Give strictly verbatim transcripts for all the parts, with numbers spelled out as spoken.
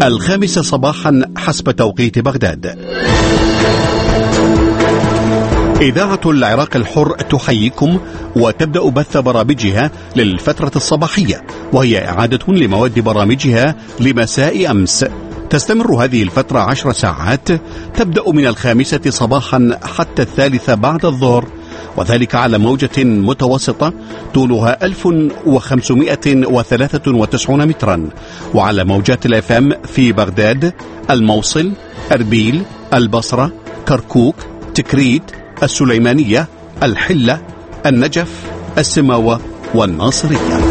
الخامسة صباحا حسب توقيت بغداد. إذاعة العراق الحر تحييكم وتبدأ بث برامجها للفترة الصباحية، وهي إعادة لمواد برامجها لمساء أمس. تستمر هذه الفترة عشر ساعات، تبدأ من الخامسة صباحا حتى الثالثة بعد الظهر، وذلك على موجة متوسطة طولها ألف وخمسمائة وثلاثة وتسعين مترا، وعلى موجات الاف ام في بغداد، الموصل، أربيل، البصرة، كركوك، تكريت، السليمانية، الحلة، النجف، السماوة والناصرية.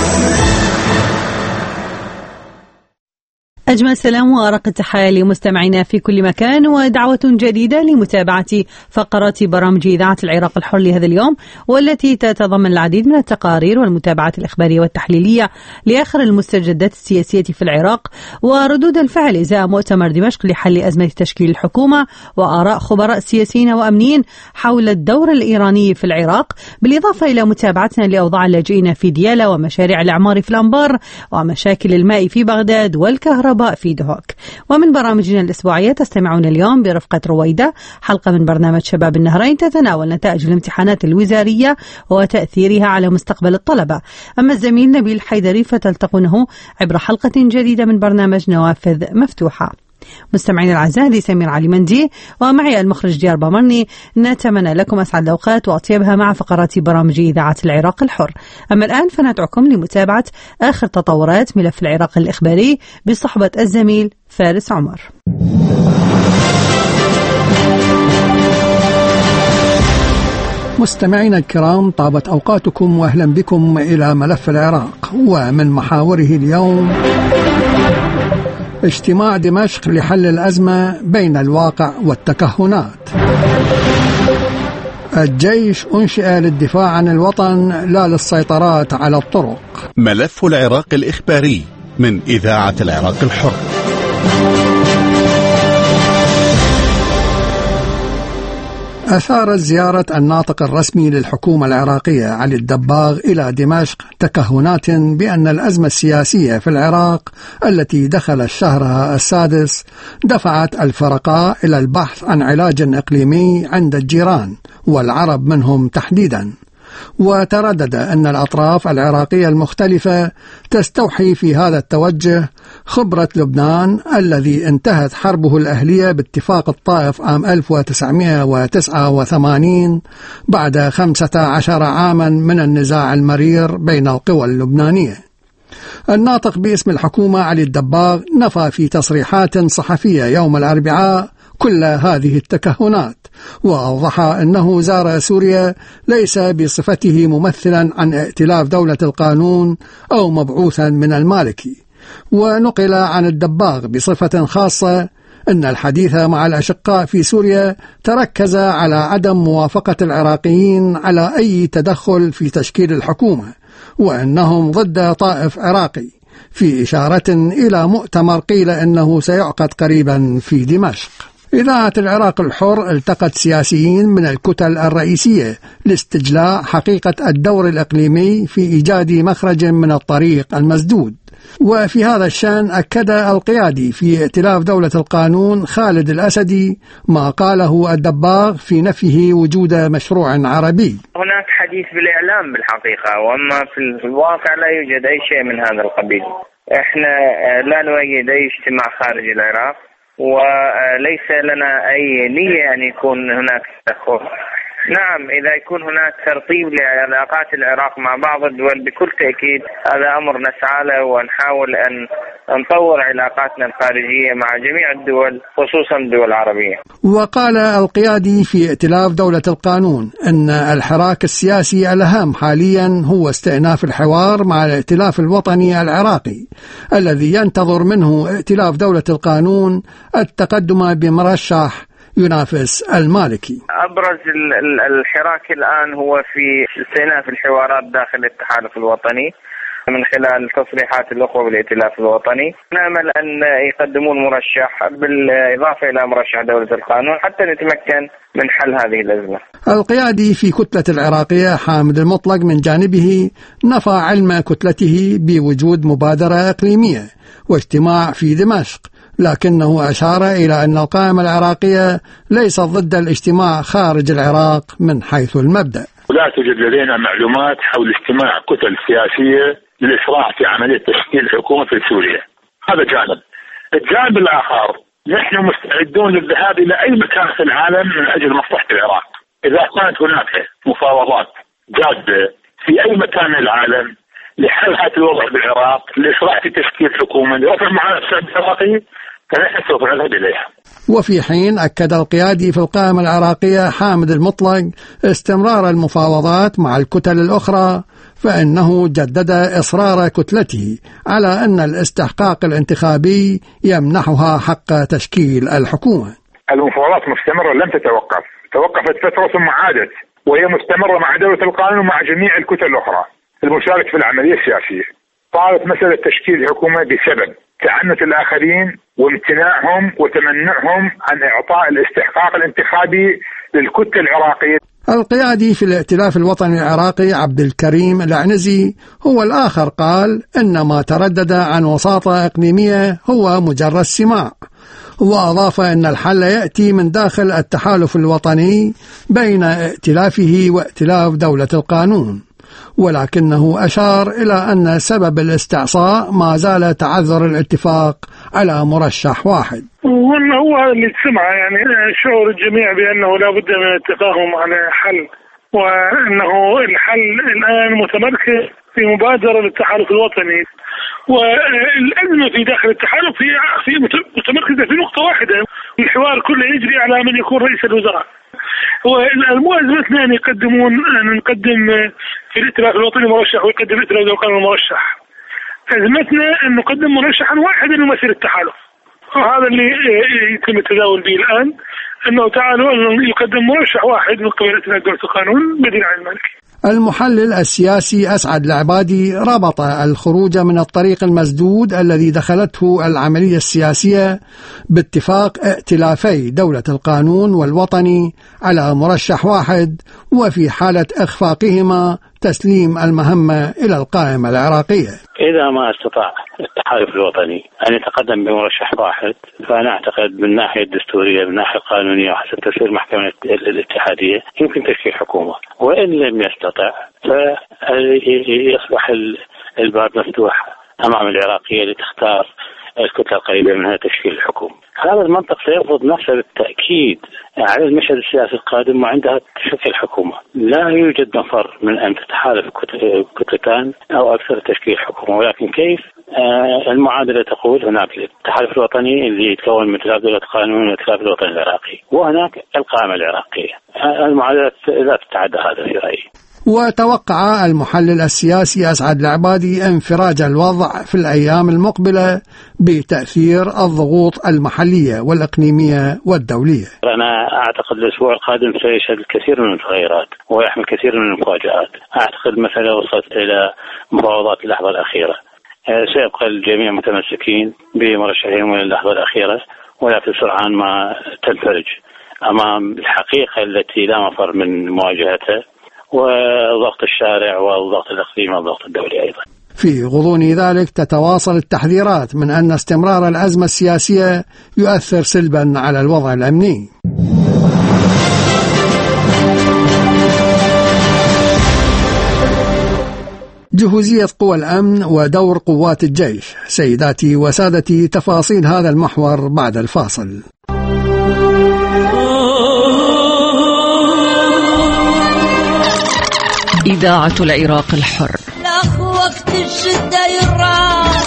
أجمل سلام وأرق التحايا لمستمعينا في كل مكان، ودعوة جديدة لمتابعة فقرات برامج إذاعة العراق الحر لهذا اليوم، والتي تتضمن العديد من التقارير والمتابعات الإخبارية والتحليلية لآخر المستجدات السياسية في العراق، وردود الفعل إزاء مؤتمر دمشق لحل أزمة تشكيل الحكومة، وآراء خبراء سياسيين وأمنيين حول الدور الإيراني في العراق، بالإضافة إلى متابعتنا لأوضاع اللاجئين في ديالى ومشاريع الإعمار في الأنبار ومشاكل الماء في بغداد والكهرباء في دهوك. ومن برامجنا الأسبوعية تستمعون اليوم برفقة رويدة حلقة من برنامج شباب النهرين تتناول نتائج الامتحانات الوزارية وتأثيرها على مستقبل الطلبة. أما الزميل نبيل حيدري فتلتقونه عبر حلقة جديدة من برنامج نوافذ مفتوحة. مستمعين الأعزاء، دي سمير علي مندي ومعي المخرج ديار بامرني، نتمنى لكم أسعد الأوقات وأطيبها مع فقرات برامج إذاعة العراق الحر. أما الآن فندعوكم لمتابعة آخر تطورات ملف العراق الإخباري بصحبة الزميل فارس عمر. مستمعينا الكرام، طابت أوقاتكم وأهلا بكم إلى ملف العراق، ومن محاوره اليوم اجتماع دمشق لحل الأزمة بين الواقع والتكهنات. الجيش أنشئ للدفاع عن الوطن لا للسيطرات على الطرق. ملف العراق الإخباري من إذاعة العراق الحر. أثارت زيارة الناطق الرسمي للحكومة العراقية علي الدباغ إلى دمشق تكهنات بأن الأزمة السياسية في العراق التي دخل شهرها السادس دفعت الفرقاء إلى البحث عن علاج إقليمي عند الجيران والعرب منهم تحديدا. وتردد أن الأطراف العراقية المختلفة تستوحي في هذا التوجه خبرة لبنان الذي انتهت حربه الأهلية باتفاق الطائف عام ألف وتسعمائة وتسعة وثمانين بعد خمسة عشر عاما من النزاع المرير بين القوى اللبنانية. الناطق باسم الحكومة علي الدباغ نفى في تصريحات صحفية يوم الأربعاء كل هذه التكهنات، وأوضح أنه زار سوريا ليس بصفته ممثلا عن ائتلاف دولة القانون أو مبعوثا من المالكي. ونقل عن الدباغ بصفة خاصة أن الحديث مع الأشقاء في سوريا تركز على عدم موافقة العراقيين على أي تدخل في تشكيل الحكومة، وأنهم ضد طائف عراقي، في إشارة إلى مؤتمر قيل أنه سيعقد قريبا في دمشق. إذاعة العراق الحر التقت سياسيين من الكتل الرئيسية لاستجلاء حقيقة الدور الإقليمي في إيجاد مخرج من الطريق المسدود. وفي هذا الشأن أكد القيادي في ائتلاف دولة القانون خالد الأسدي ما قاله الدباغ في نفيه وجود مشروع عربي. هناك حديث بالإعلام بالحقيقة، وأما في الواقع لا يوجد أي شيء من هذا القبيل. إحنا لا نؤيد أي اجتماع خارج العراق، وليس لنا أي نية أن يكون هناك تدخل. نعم، إذا يكون هناك ترطيب لعلاقات العراق مع بعض الدول بكل تأكيد هذا أمر نسعى له، ونحاول أن نطور علاقاتنا الخارجية مع جميع الدول خصوصا الدول العربية. وقال القيادي في ائتلاف دولة القانون أن الحراك السياسي الأهم حاليا هو استئناف الحوار مع الائتلاف الوطني العراقي الذي ينتظر منه ائتلاف دولة القانون التقدم بمرشح ينافس المالكي. أبرز الحراك الآن هو في استئناف الحوارات داخل التحالف الوطني، من خلال تصريحات الأخوة بالائتلاف الوطني. نأمل أن يقدمون مرشح بالإضافة إلى مرشح دولة القانون حتى نتمكن من حل هذه الأزمة. القيادي في كتلة العراقية حامد المطلق من جانبه نفى علم كتلته بوجود مبادرة إقليمية واجتماع في دمشق، لكنه أشار إلى أن القائمة العراقية ليست ضد الاجتماع خارج العراق من حيث المبدأ. لا توجد لدينا معلومات حول اجتماع كتل سياسية للإسراع في عملية تشكيل حكومة في سوريا. هذا جانب. الجانب الآخر، نحن مستعدون للذهاب إلى أي مكان في العالم من أجل مصلحة العراق. إذا كانت هناك مفاوضات جادة في أي مكان من العالم لحل هذا الوضع بالعراق، لإسراع في تشكيل حكومة لرفع معاناة الشعب العراقي، فنحن سوف نذهب إليها. وفي حين أكد القيادي في القائمة العراقية حامد المطلق استمرار المفاوضات مع الكتل الأخرى، فإنه جدد إصرار كتلته على أن الاستحقاق الانتخابي يمنحها حق تشكيل الحكومة. المفاوضات مستمرة لم تتوقف، توقفت فترة ثم عادت، وهي مستمرة مع دولة القانون ومع جميع الكتل الأخرى المشاركة في العملية السياسية. صارت مسألة تشكيل حكومة بسبب تعنت الآخرين وامتناعهم وتمنعهم عن إعطاء الاستحقاق الانتخابي للكتل العراقية. القيادي في الائتلاف الوطني العراقي عبد الكريم العنزي هو الآخر قال إن ما تردد عن وساطة إقليمية هو مجرد سماع، وأضاف أن الحل يأتي من داخل التحالف الوطني بين ائتلافه وائتلاف دولة القانون، ولكنه أشار إلى أن سبب الاستعصاء ما زال تعذر الاتفاق على مرشح واحد. وأنه هو اللي تسمع يعني شعور الجميع بأنه لا بد من التفاهم على حل، وأنه الحل الآن متمركز في مبادرة للتحالف الوطني، والأزمة في داخل التحالف هي في متمركزة في نقطة واحدة، الحوار كله يجري على من يكون رئيس الوزراء. والمو أزمتنا أن يقدمون أن نقدم في الائتلاف الوطني مرشح ويقدم الائتلاف القانون مرشح. أزمتنا أن نقدم مرشحا واحدا لمسير التحالف، وهذا اللي يتم التداول به الآن، أنه تعالوا يقدم مرشح واحد من قبل ائتلاف دولة القانون بديل عن المالكي. المحلل السياسي أسعد العبادي ربط الخروج من الطريق المسدود الذي دخلته العملية السياسية باتفاق ائتلافي دولة القانون والوطني على مرشح واحد، وفي حالة إخفاقهما تسليم المهمة إلى القائمة العراقية. إذا ما استطاع التحالف الوطني أن يتقدم بمرشح واحد، فأنا أعتقد من الناحية الدستورية من الناحية القانونية وحسب تفسير المحكمة الاتحادية يمكن تشكيل حكومة، وإن لم يستطع فيصبح الباب مفتوح أمام العراقية لتختار الكتلة القريبة منها تشكيل الحكومة. هذا المنطق سيفرض نفسه بالتأكيد على المشهد السياسي القادم، وعندها تشكيل حكومة. لا يوجد مفر من أن تتحالف كتلتان أو أكثر تشكيل حكومة، ولكن كيف؟ آه المعادلة تقول هناك التحالف الوطني اللي يتكون من ائتلاف دولة القانون والائتلاف الوطني العراقي، وهناك القائمة العراقية. آه المعادلة لا تتعدى هذا في رأيي. وتوقع المحلل السياسي أسعد العبادي انفراج الوضع في الأيام المقبلة بتأثير الضغوط المحلية والإقليمية والدولية. أنا أعتقد الأسبوع القادم سيشهد الكثير من التغيرات ويحمل كثير من المفاجآت. أعتقد مثلا وصلت إلى مفاوضات اللحظة الأخيرة، سيبقى الجميع متمسكين بمرشحهم إلى اللحظة الأخيرة، ولكن سرعان ما تنفرج أمام الحقيقة التي لا مفر من مواجهتها، وضغط الشارع والضغط الإقليمي والضغط الدولي أيضا. في غضون ذلك تتواصل التحذيرات من أن استمرار الأزمة السياسية يؤثر سلبا على الوضع الأمني. جهوزية قوى الأمن ودور قوات الجيش. سيداتي وسادتي، تفاصيل هذا المحور بعد الفاصل. إذاعة العراق الحر. وقت الشدة يراح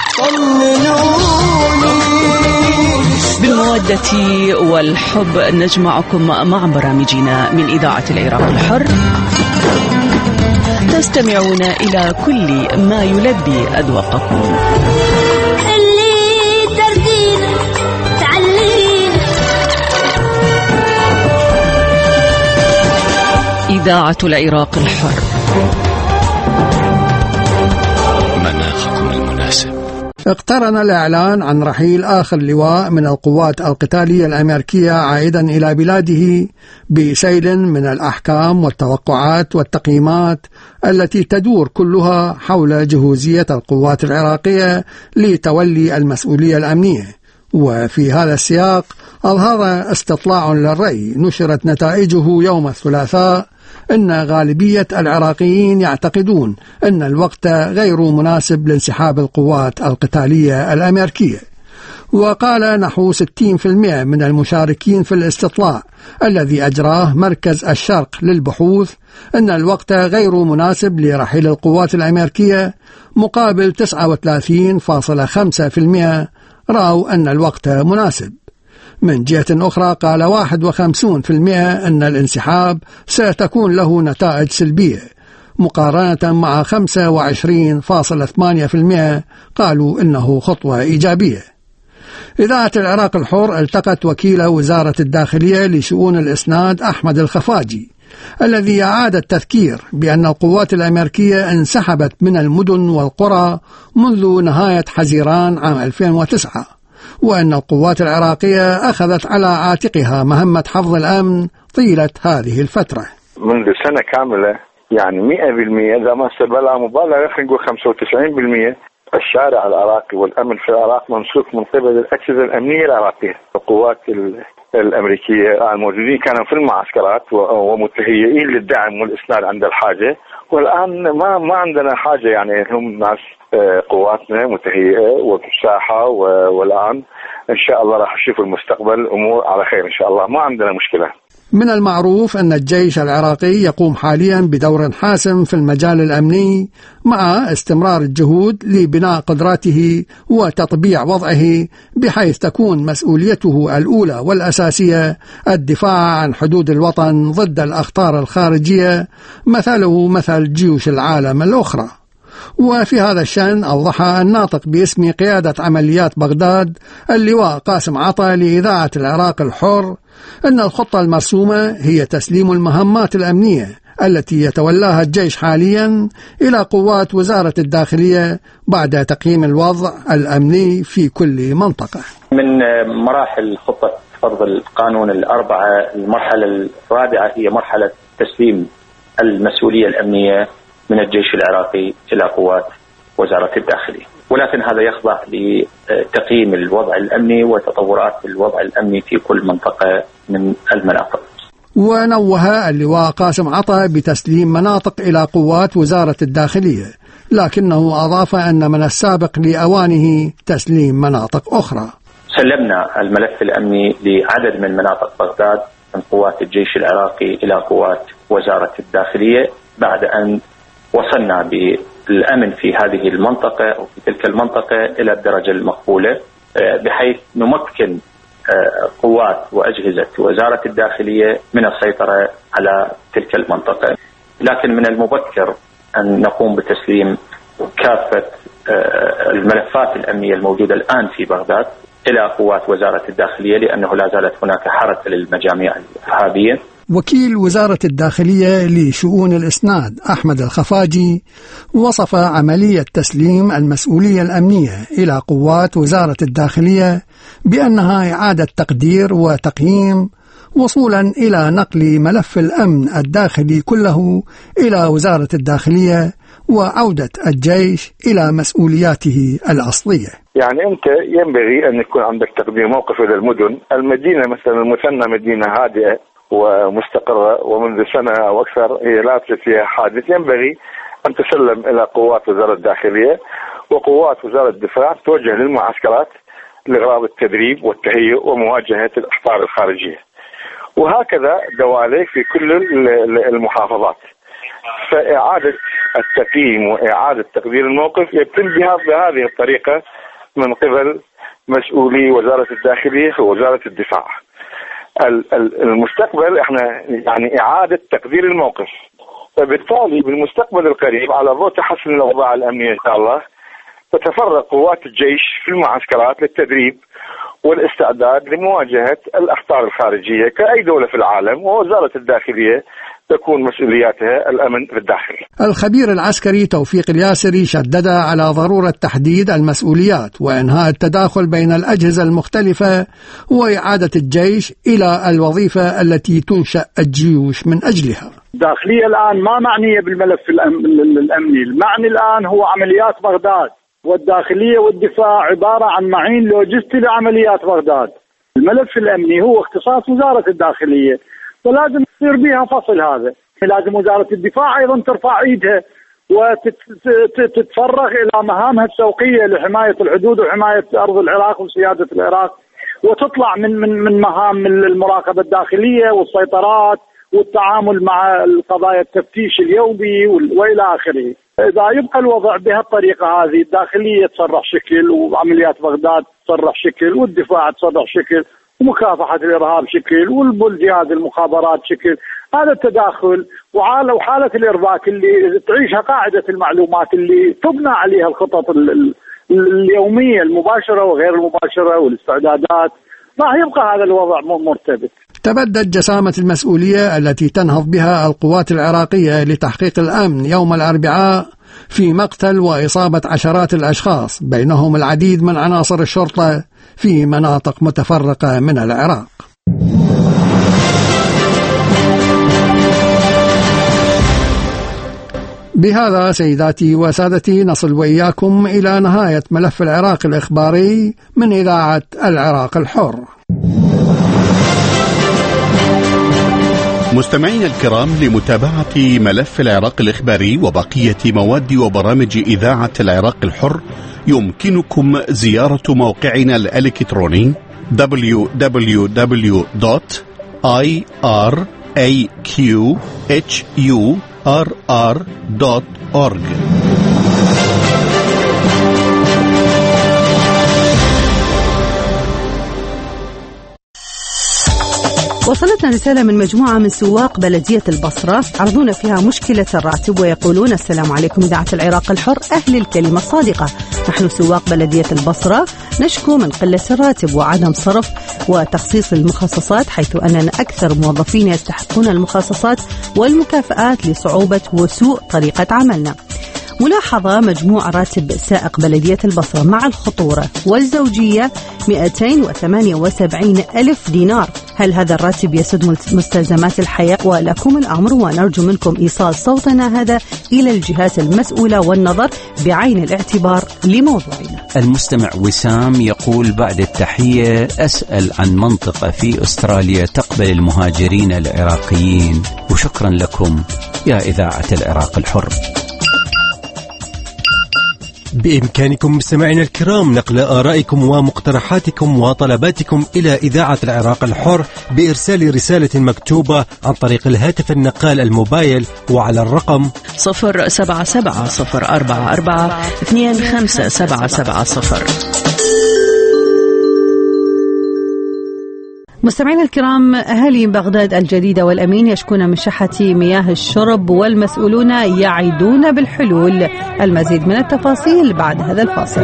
بالمودة والحب نجمعكم مع برامجنا من إذاعة العراق الحر. تستمعون إلى كل ما يلبي أذواقكم. اللي تردين تعلين إذاعة العراق الحر. اقترن الإعلان عن رحيل آخر لواء من القوات القتالية الأمريكية عائدا إلى بلاده بسيل من الأحكام والتوقعات والتقييمات التي تدور كلها حول جهوزية القوات العراقية لتولي المسؤولية الأمنية. وفي هذا السياق أظهر استطلاع للرأي نشرت نتائجه يوم الثلاثاء أن غالبية العراقيين يعتقدون أن الوقت غير مناسب لانسحاب القوات القتالية الأمريكية. وقال نحو ستين بالمئة من المشاركين في الاستطلاع الذي أجراه مركز الشرق للبحوث أن الوقت غير مناسب لرحيل القوات الأمريكية، مقابل تسعة وثلاثين فاصلة خمسة بالمئة رأوا أن الوقت مناسب. من جهة أخرى قال واحد وخمسين بالمئة أن الانسحاب ستكون له نتائج سلبية، مقارنة مع خمسة وعشرين فاصلة ثمانية بالمئة قالوا إنه خطوة إيجابية. إذاعة العراق الحر التقت وكيل وزارة الداخلية لشؤون الإسناد أحمد الخفاجي الذي أعاد التذكير بأن القوات الأمريكية انسحبت من المدن والقرى منذ نهاية حزيران عام ألفين وتسعة، وأن القوات العراقية أخذت على عاتقها مهمة حفظ الأمن طيلة هذه الفترة. منذ سنة كاملة يعني مئة بالمئة، إذا ما سبلا مبالغة خلينا نقول خمسة وتسعين بالمئة الشارع العراقي والأمن في العراق ممسوك من قبل الأجهزة الأمنية العراقية. القوات الأمريكية الموجودين كانوا في المعسكرات ومتهيئين للدعم والإسناد عند الحاجة، والآن ما ما عندنا حاجة، يعني هم ناس قواتنا متهيئة وبساحة، والآن إن شاء الله راح نشوف المستقبل أمور على خير إن شاء الله، ما عندنا مشكلة. من المعروف أن الجيش العراقي يقوم حاليا بدور حاسم في المجال الأمني مع استمرار الجهود لبناء قدراته وتطبيع وضعه، بحيث تكون مسؤوليته الأولى والأساسية الدفاع عن حدود الوطن ضد الأخطار الخارجية مثله مثل جيوش العالم الأخرى. وفي هذا الشأن أوضح الناطق باسم قيادة عمليات بغداد اللواء قاسم عطا لإذاعة العراق الحر أن الخطة المرسومة هي تسليم المهمات الأمنية التي يتولاها الجيش حاليا إلى قوات وزارة الداخلية بعد تقييم الوضع الأمني في كل منطقة. من مراحل خطة فرض القانون الأربعة، المرحلة الرابعة هي مرحلة تسليم المسؤولية الأمنية من الجيش العراقي إلى قوات وزارة الداخلية، ولكن هذا يخضع لتقييم الوضع الأمني وتطورات الوضع الأمني في كل منطقة من المناطق. ونوه اللواء قاسم عطا بتسليم مناطق إلى قوات وزارة الداخلية، لكنه أضاف أن من السابق لأوانه تسليم مناطق أخرى. سلمنا الملف الأمني لعدد من مناطق بغداد من قوات الجيش العراقي إلى قوات وزارة الداخلية بعد أن وصلنا بالأمن في هذه المنطقة أو في تلك المنطقة إلى الدرجة المقبولة، بحيث نمكن قوات وأجهزة وزارة الداخلية من السيطرة على تلك المنطقة. لكن من المبكر أن نقوم بتسليم كافة الملفات الأمنية الموجودة الآن في بغداد إلى قوات وزارة الداخلية، لأنه لا زالت هناك حركة للمجاميع الإرهابية. وكيل وزارة الداخلية لشؤون الإسناد أحمد الخفاجي وصف عملية تسليم المسؤولية الأمنية إلى قوات وزارة الداخلية بأنها إعادة تقدير وتقييم وصولا إلى نقل ملف الأمن الداخلي كله إلى وزارة الداخلية وعودة الجيش إلى مسؤولياته الأصلية. يعني أنت ينبغي أن يكون عندك تقدير موقف إلى المدن. المدينة مثلا المثنى مدينة هادئة ومستقرة، ومنذ سنة أو أكثر هي لا توجد فيها حادث، ينبغي أن تسلم إلى قوات وزارة الداخلية وقوات وزارة الدفاع توجه للمعسكرات لإغراض التدريب والتهيئ ومواجهة الأخطار الخارجية، وهكذا دواليك في كل المحافظات. فإعادة التقييم وإعادة تقدير الموقف يتم بها بهذه الطريقة من قبل مسؤولي وزارة الداخلية ووزارة الدفاع. المستقبل احنا يعني إعادة تقدير الموقف، فبالتالي بالمستقبل القريب على ضوء تحسن الأوضاع الأمنية إن شاء الله تتفرغ قوات الجيش في المعسكرات للتدريب والاستعداد لمواجهة الأخطار الخارجية كأي دولة في العالم، ووزارة الداخلية تكون مسؤولياتها الأمن في الداخل. الخبير العسكري توفيق الياسري شدد على ضرورة تحديد المسؤوليات وإنهاء التداخل بين الأجهزة المختلفة وإعادة الجيش إلى الوظيفة التي تنشأ الجيوش من أجلها. الداخلية الآن ما معنية بالملف الأمني، المعني الآن هو عمليات بغداد، والداخلية والدفاع عبارة عن معين لوجستي لعمليات بغداد. الملف الأمني هو اختصاص وزارة الداخلية، ولازم يصير بها فصل. هذا لازم وزارة الدفاع أيضا ترفع إيدها وتتفرغ إلى مهامها السوقية لحماية الحدود وحماية أرض العراق وسيادة العراق، وتطلع من من من مهام المراقبة الداخلية والسيطرات والتعامل مع القضايا التفتيش اليومي وإلى آخره. إذا يبقى الوضع بهالطريقة هذه، الداخلية تصرح شكل وعمليات بغداد تصرح شكل والدفاع تصرح شكل ومكافحة الإرهاب شكل والجهاز المخابرات شكل، هذا التداخل وحالة وحالة الإرباك اللي تعيشها قاعدة المعلومات اللي تبنى عليها الخطط اليومية المباشرة وغير المباشرة والاستعدادات، راح يبقى هذا الوضع مرتبط. تبدد جسامة المسؤولية التي تنهض بها القوات العراقية لتحقيق الأمن يوم الأربعاء في مقتل وإصابة عشرات الأشخاص، بينهم العديد من عناصر الشرطة في مناطق متفرقة من العراق. بهذا سيداتي وسادتي نصل وإياكم إلى نهاية ملف العراق الإخباري من إذاعة العراق الحر. مستمعين الكرام، لمتابعة ملف العراق الإخباري وبقية مواد وبرامج إذاعة العراق الحر يمكنكم زيارة موقعنا الإلكتروني دبليو دبليو دبليو دوت آي آر إيه كيو إتش يو آر آر دوت أورج. وصلتنا رسالة من مجموعة من سواق بلدية البصرة عرضونا فيها مشكلة الراتب، ويقولون: السلام عليكم إذاعة العراق الحر، أهل الكلمة الصادقة، نحن سواق بلدية البصرة نشكو من قلة الراتب وعدم صرف وتخصيص المخصصات، حيث أننا أكثر موظفين يستحقون المخصصات والمكافآت لصعوبة وسوء طريقة عملنا. ملاحظة: مجموع راتب سائق بلدية البصرة مع الخطورة والزوجية مئتين وثمانية وسبعين ألف دينار. هل هذا الراتب يسد مستلزمات الحياة؟ ولكم الأمر، ونرجو منكم إيصال صوتنا هذا إلى الجهات المسؤولة والنظر بعين الاعتبار لموضوعنا. المستمع وسام يقول: بعد التحية، أسأل عن منطقة في أستراليا تقبل المهاجرين العراقيين، وشكرا لكم يا إذاعة العراق الحر. بإمكانكم مستمعينا الكرام نقل آرائكم ومقترحاتكم وطلباتكم إلى إذاعة العراق الحر بإرسال رسالة مكتوبة عن طريق الهاتف النقال الموبايل وعلى الرقم صفر سبعة سبعة صفر أربعة أربعة اثنين خمسة سبعة سبعة صفر. مستمعينا الكرام، أهالي بغداد الجديدة والأمين يشكون من شحة مياه الشرب، والمسؤولون يعدون بالحلول. المزيد من التفاصيل بعد هذا الفاصل.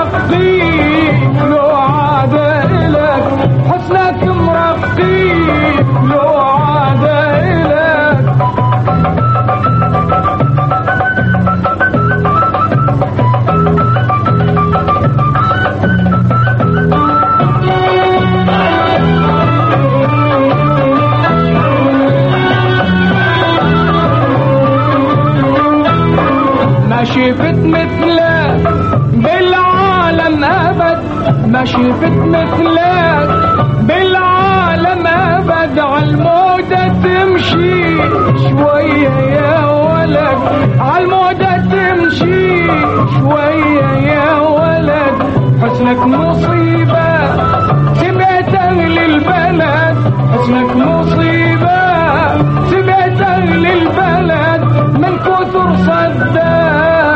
شفت مثلك بالعالم أبد، ما شفت مثلك بالعالم أبد، عالمودة تمشي شوية يا ولد، عالمودة تمشي شوية يا ولد، حسنك مصيبة سمعت أهل البلد، حسنك مصيبة سمعت أهل البلد، من كثر صدق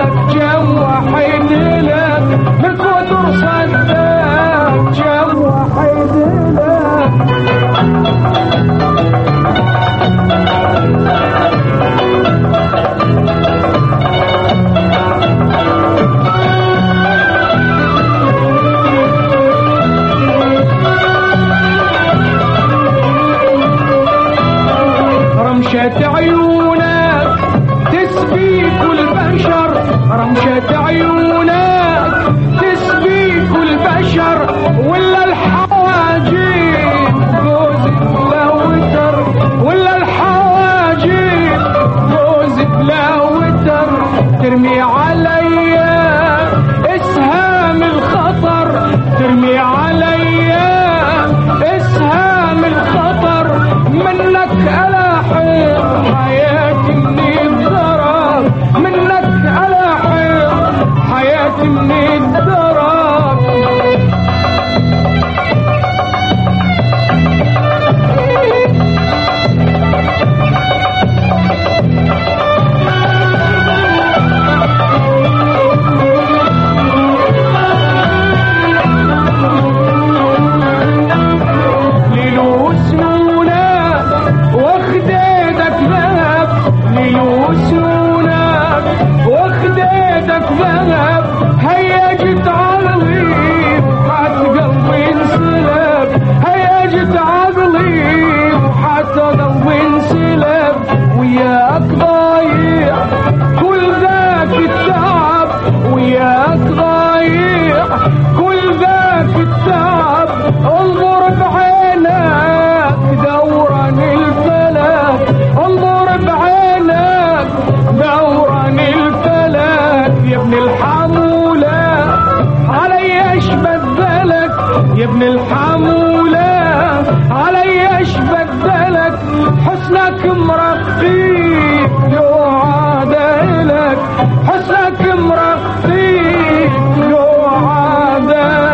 من كثر صدق جم وحيد لك. وحياة عيونك تسبيك البشر ولا الحواجب جوزك لا وتر ولا الحواجب جوزك لا وتر ترمي عليا اسهام الخطر ترمي عليا اسهام الخطر منك ألاحق حياتي من الضرر منك ألاحق حياتي من الضرر يا ابن الحمولة علي ايش بدلك حسنك مرقيك لو عاد إلك حسنك مرقيك لو عاد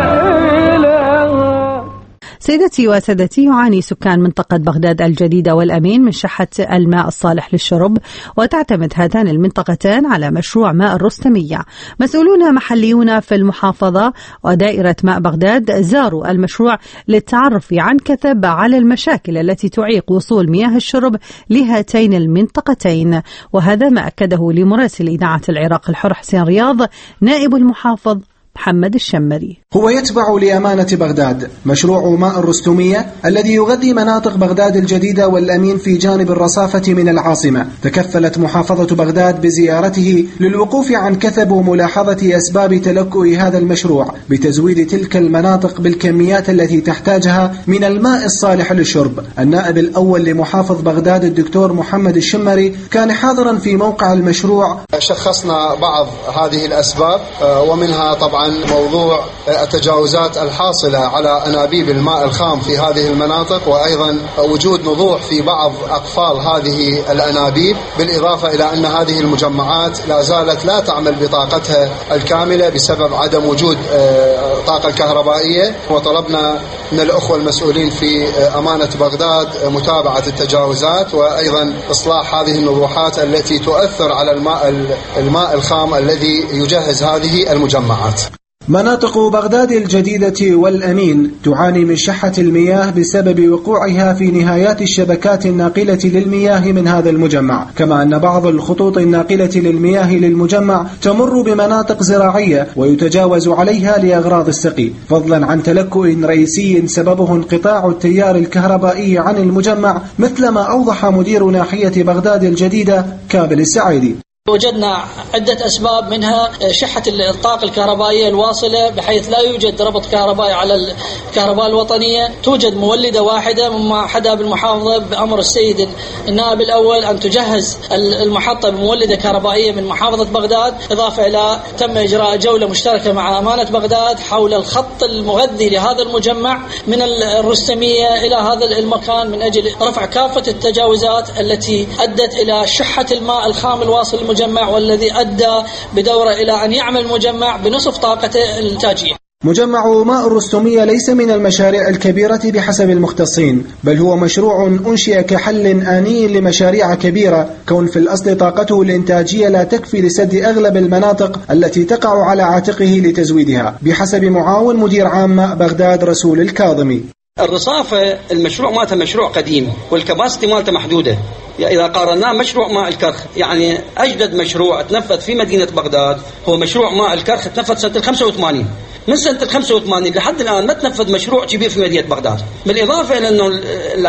إلك. سيدتي وسادتي، يعاني سكان منطقة بغداد الجديدة والأمين من شحة الماء الصالح للشرب، وتعتمد هاتان المنطقتان على مشروع ماء الرستمية. مسؤولون محليون في المحافظة ودائرة ماء بغداد زاروا المشروع للتعرف عن كثب على المشاكل التي تعيق وصول مياه الشرب لهاتين المنطقتين، وهذا ما أكده لمراسل إذاعة العراق الحر حسين رياض نائب المحافظ محمد الشمري. هو يتبع لأمانة بغداد مشروع ماء الرستمية الذي يغذي مناطق بغداد الجديدة والأمين في جانب الرصافة من العاصمة. تكفلت محافظة بغداد بزيارته للوقوف عن كثب وملاحظة أسباب تلكؤ هذا المشروع بتزويد تلك المناطق بالكميات التي تحتاجها من الماء الصالح للشرب. النائب الأول لمحافظ بغداد الدكتور محمد الشمري كان حاضرا في موقع المشروع. شخصنا بعض هذه الأسباب ومنها طبعا موضوع التجاوزات الحاصلة على أنابيب الماء الخام في هذه المناطق، وأيضا وجود نضوح في بعض أقفال هذه الأنابيب، بالإضافة إلى أن هذه المجمعات لا زالت لا تعمل بطاقتها الكاملة بسبب عدم وجود طاقة كهربائية. وطلبنا من الأخوة المسؤولين في أمانة بغداد متابعة التجاوزات وأيضا إصلاح هذه النضوحات التي تؤثر على الماء الماء الخام الذي يجهز هذه المجمعات. مناطق بغداد الجديدة والأمين تعاني من شحة المياه بسبب وقوعها في نهايات الشبكات الناقلة للمياه من هذا المجمع، كما أن بعض الخطوط الناقلة للمياه للمجمع تمر بمناطق زراعية ويتجاوز عليها لأغراض السقي، فضلا عن تلكؤ رئيسي سببه انقطاع التيار الكهربائي عن المجمع، مثلما أوضح مدير ناحية بغداد الجديدة كامل السعيدي. وجدنا عدة أسباب، منها شحة الطاقة الكهربائية الواصلة بحيث لا يوجد ربط كهربائي على الكهرباء الوطنية. توجد مولدة واحدة مما حدا بالمحافظة بأمر السيد النائب الأول أن تجهز المحطة بمولدة كهربائية من محافظة بغداد، إضافة إلى تم إجراء جولة مشتركة مع أمانة بغداد حول الخط المغذي لهذا المجمع من الرستمية إلى هذا المكان من أجل رفع كافة التجاوزات التي أدت إلى شحة الماء الخام الواصل المجمع، والذي أدى بدوره إلى أن يعمل المجمع بنصف طاقته الإنتاجية. مجمع ماء الرستمية ليس من المشاريع الكبيرة بحسب المختصين، بل هو مشروع أنشئ كحل آني لمشاريع كبيرة، كون في الأصل طاقته الإنتاجية لا تكفي لسد أغلب المناطق التي تقع على عاتقه لتزويدها، بحسب معاون مدير عام ماء بغداد رسول الكاظمي. الرصافة المشروع مالته مشروع قديم والكباسيتي مالته محدودة، إذا قارناه مشروع ماء الكرخ، يعني أجدد مشروع تنفذ في مدينة بغداد هو مشروع ماء الكرخ، تنفذ سنة الخمسة وثمانين. من سنة الخمسة وثمانين لحد الآن ما تنفذ مشروع كبير في مدينة بغداد، بالإضافة إلى أنه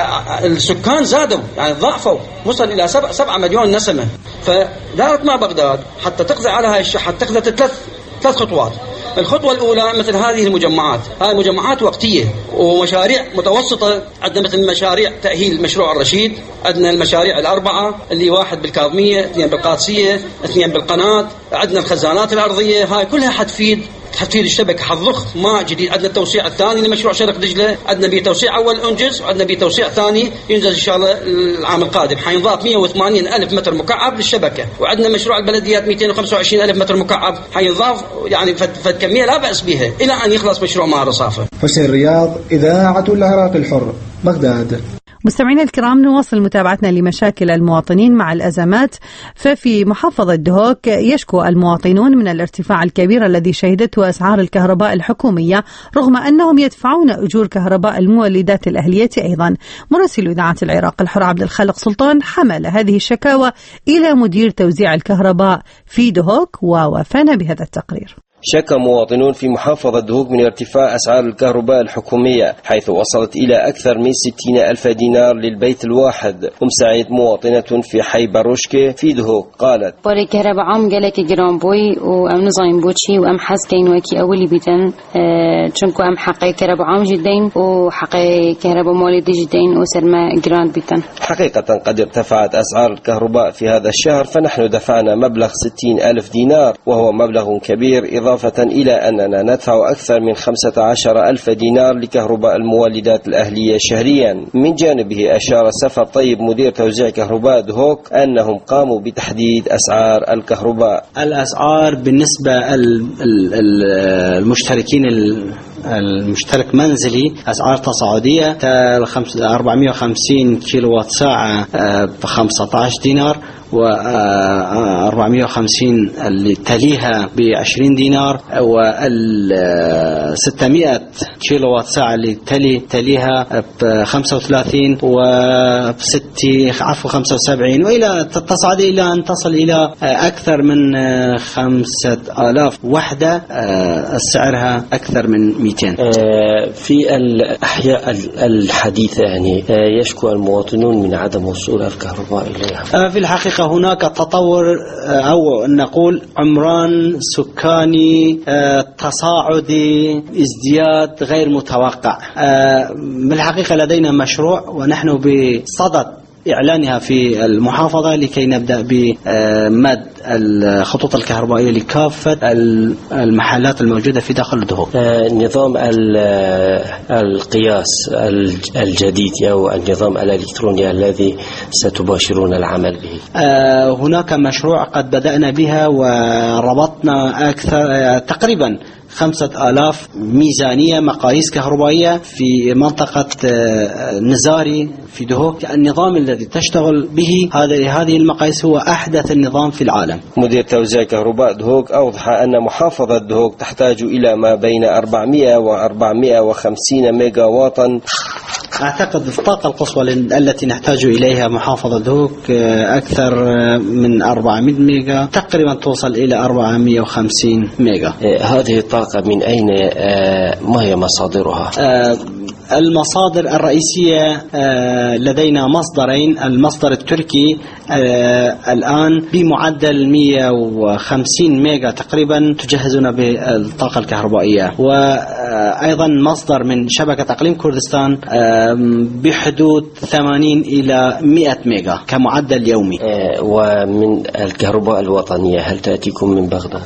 السكان زادوا، يعني ضعفوا، وصل إلى سبعة سبعة مليون نسمة. فدارة ماء بغداد حتى تقضي على هاي الشحة اتخذت ثلاث ثلاث خطوات. الخطوة الأولى مثل هذه المجمعات، هاي مجمعات وقتية ومشاريع متوسطة. عندنا مثل مشاريع تأهيل مشروع الرشيد، عندنا المشاريع الأربعة اللي واحد بالكاظمية، اثنين بالقادسية، اثنين بالقناة، عندنا الخزانات الأرضية، هاي كلها حتفيد حتفيد الشبكة، حتضخ ماء جديد. عندنا التوسيع الثاني لمشروع شرق دجلة، عندنا به توسيع أول أنجز، وعندنا به توسيع ثاني ينجز إن شاء الله العام القادم، حينضاف مئة وثمانين ألف متر مكعب للشبكة. وعندنا مشروع البلديات مئتين وخمسة وعشرين ألف متر مكعب حينضاف، يعني فكمية لا بأس بها إلى أن يخلص مشروع ماء الرصافة. حسين رياض، إذاعة العراق الحر، بغداد. مستمعينا الكرام، نواصل متابعتنا لمشاكل المواطنين مع الأزمات. ففي محافظة دهوك يشكو المواطنون من الارتفاع الكبير الذي شهدته أسعار الكهرباء الحكومية، رغم أنهم يدفعون أجور كهرباء المولدات الأهلية أيضا. مراسل إذاعة العراق الحر عبد الخالق سلطان حمل هذه الشكاوى إلى مدير توزيع الكهرباء في دهوك ووافانا بهذا التقرير. شكى مواطنون في محافظة دهوك من ارتفاع أسعار الكهرباء الحكومية، حيث وصلت إلى أكثر من ستين ألف دينار للبيت الواحد. أم سعيد مواطنة في حي بروشكي في دهوك قالت: بوري كهرباء عام قالك جرام بوي وأم نظام بوشي وأم حسكين وكي أولي بيتن شنكو أم حقي كهرباء عام جدين وحقي كهرباء مولد جدين وسرما جراند بيتن. حقيقة قد ارتفعت أسعار الكهرباء في هذا الشهر، فنحن دفعنا مبلغ ستين ألف دينار وهو مبلغ كبير، إضافة إلى أننا ندفع أكثر من خمسة عشر ألف دينار لكهرباء المولدات الأهلية شهريا. من جانبه أشار سفر طيب مدير توزيع كهرباء دهوك أنهم قاموا بتحديد أسعار الكهرباء. الأسعار بالنسبة المشتركين المشترك منزلي أسعار تصاعدية، أربعمئة وخمسين كيلو وات ساعة ب خمسة عشر دينار، وأربعمئة وخمسين اللي تليها بعشرين دينار، والستمائة كيلو وات ساعة اللي تلي تليها بخمسة وثلاثين، وبستي عفوا خمسة وسبعين، وإلى تتصعد إلى أن تصل إلى أكثر من خمسة آلاف وحدة، سعرها أكثر من مئتين. في الأحياء الحديثة يعني يشكو المواطنون من عدم وصول الكهرباء إليها. في الحقيقة هناك تطور أو نقول عمران سكاني تصاعدي، ازدياد غير متوقع. بالحقيقة لدينا مشروع ونحن بصدد إعلانها في المحافظة لكي نبدأ بمد الخطوط الكهربائية لكافة المحلات الموجودة في داخل دهوك. نظام القياس الجديد أو النظام الإلكتروني الذي ستباشرون العمل به، هناك مشروع قد بدأنا بها وربطنا أكثر تقريبا خمسة آلاف ميزانية مقاييس كهربائية في منطقة نزاري في دهوك. النظام الذي تشتغل به هذه هذه المقاييس هو أحدث النظام في العالم. مدير توزيع كهرباء دهوك أوضح أن محافظة دهوك تحتاج إلى ما بين أربعمئة وأربعمئة وخمسين ميجا واطا. أعتقد الطاقة القصوى التي نحتاج إليها محافظة دهوك أكثر من أربعمئة ميجا، تقريبا توصل إلى أربعمئة وخمسين ميجا. هذه الطاقة من أين، ما هي مصادرها؟ المصادر الرئيسية لدينا مصدرين. المصدر التركي الآن بمعدل مئة وخمسين ميجا تقريبا تجهزنا بالطاقة الكهربائية، وأيضا مصدر من شبكة أقليم كردستان بحدود ثمانين إلى مئة ميجا كمعدل يومي. ومن الكهرباء الوطنية هل تأتيكم من بغداد؟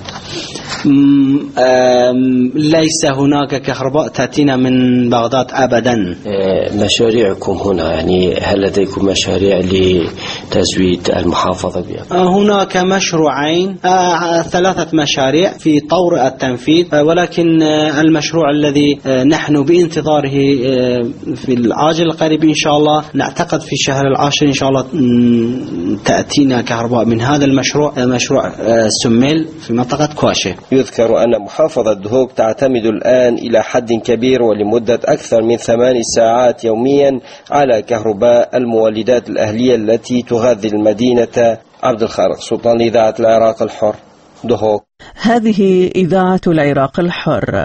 ليس هناك كهرباء تأتينا من بغداد أبدا. مشاريعكم هنا يعني هل لديكم مشاريع لتزويد المحافظة بها؟ هناك مشروعين، ثلاثة مشاريع في طور التنفيذ، ولكن المشروع الذي نحن بانتظاره في العاجل القريب إن شاء الله، نعتقد في الشهر العاشر إن شاء الله تأتينا كهرباء من هذا المشروع، مشروع سميل في منطقة كواشة. يذكر أن محافظة دهوك تعتمد الآن إلى حد كبير ولمدة أكثر من ثمان ساعات يوميا على كهرباء المولدات الأهلية التي تغذي المدينة. عبد الخالق سلطان، إذاعة العراق الحر، دهوك. هذه إذاعة العراق الحر.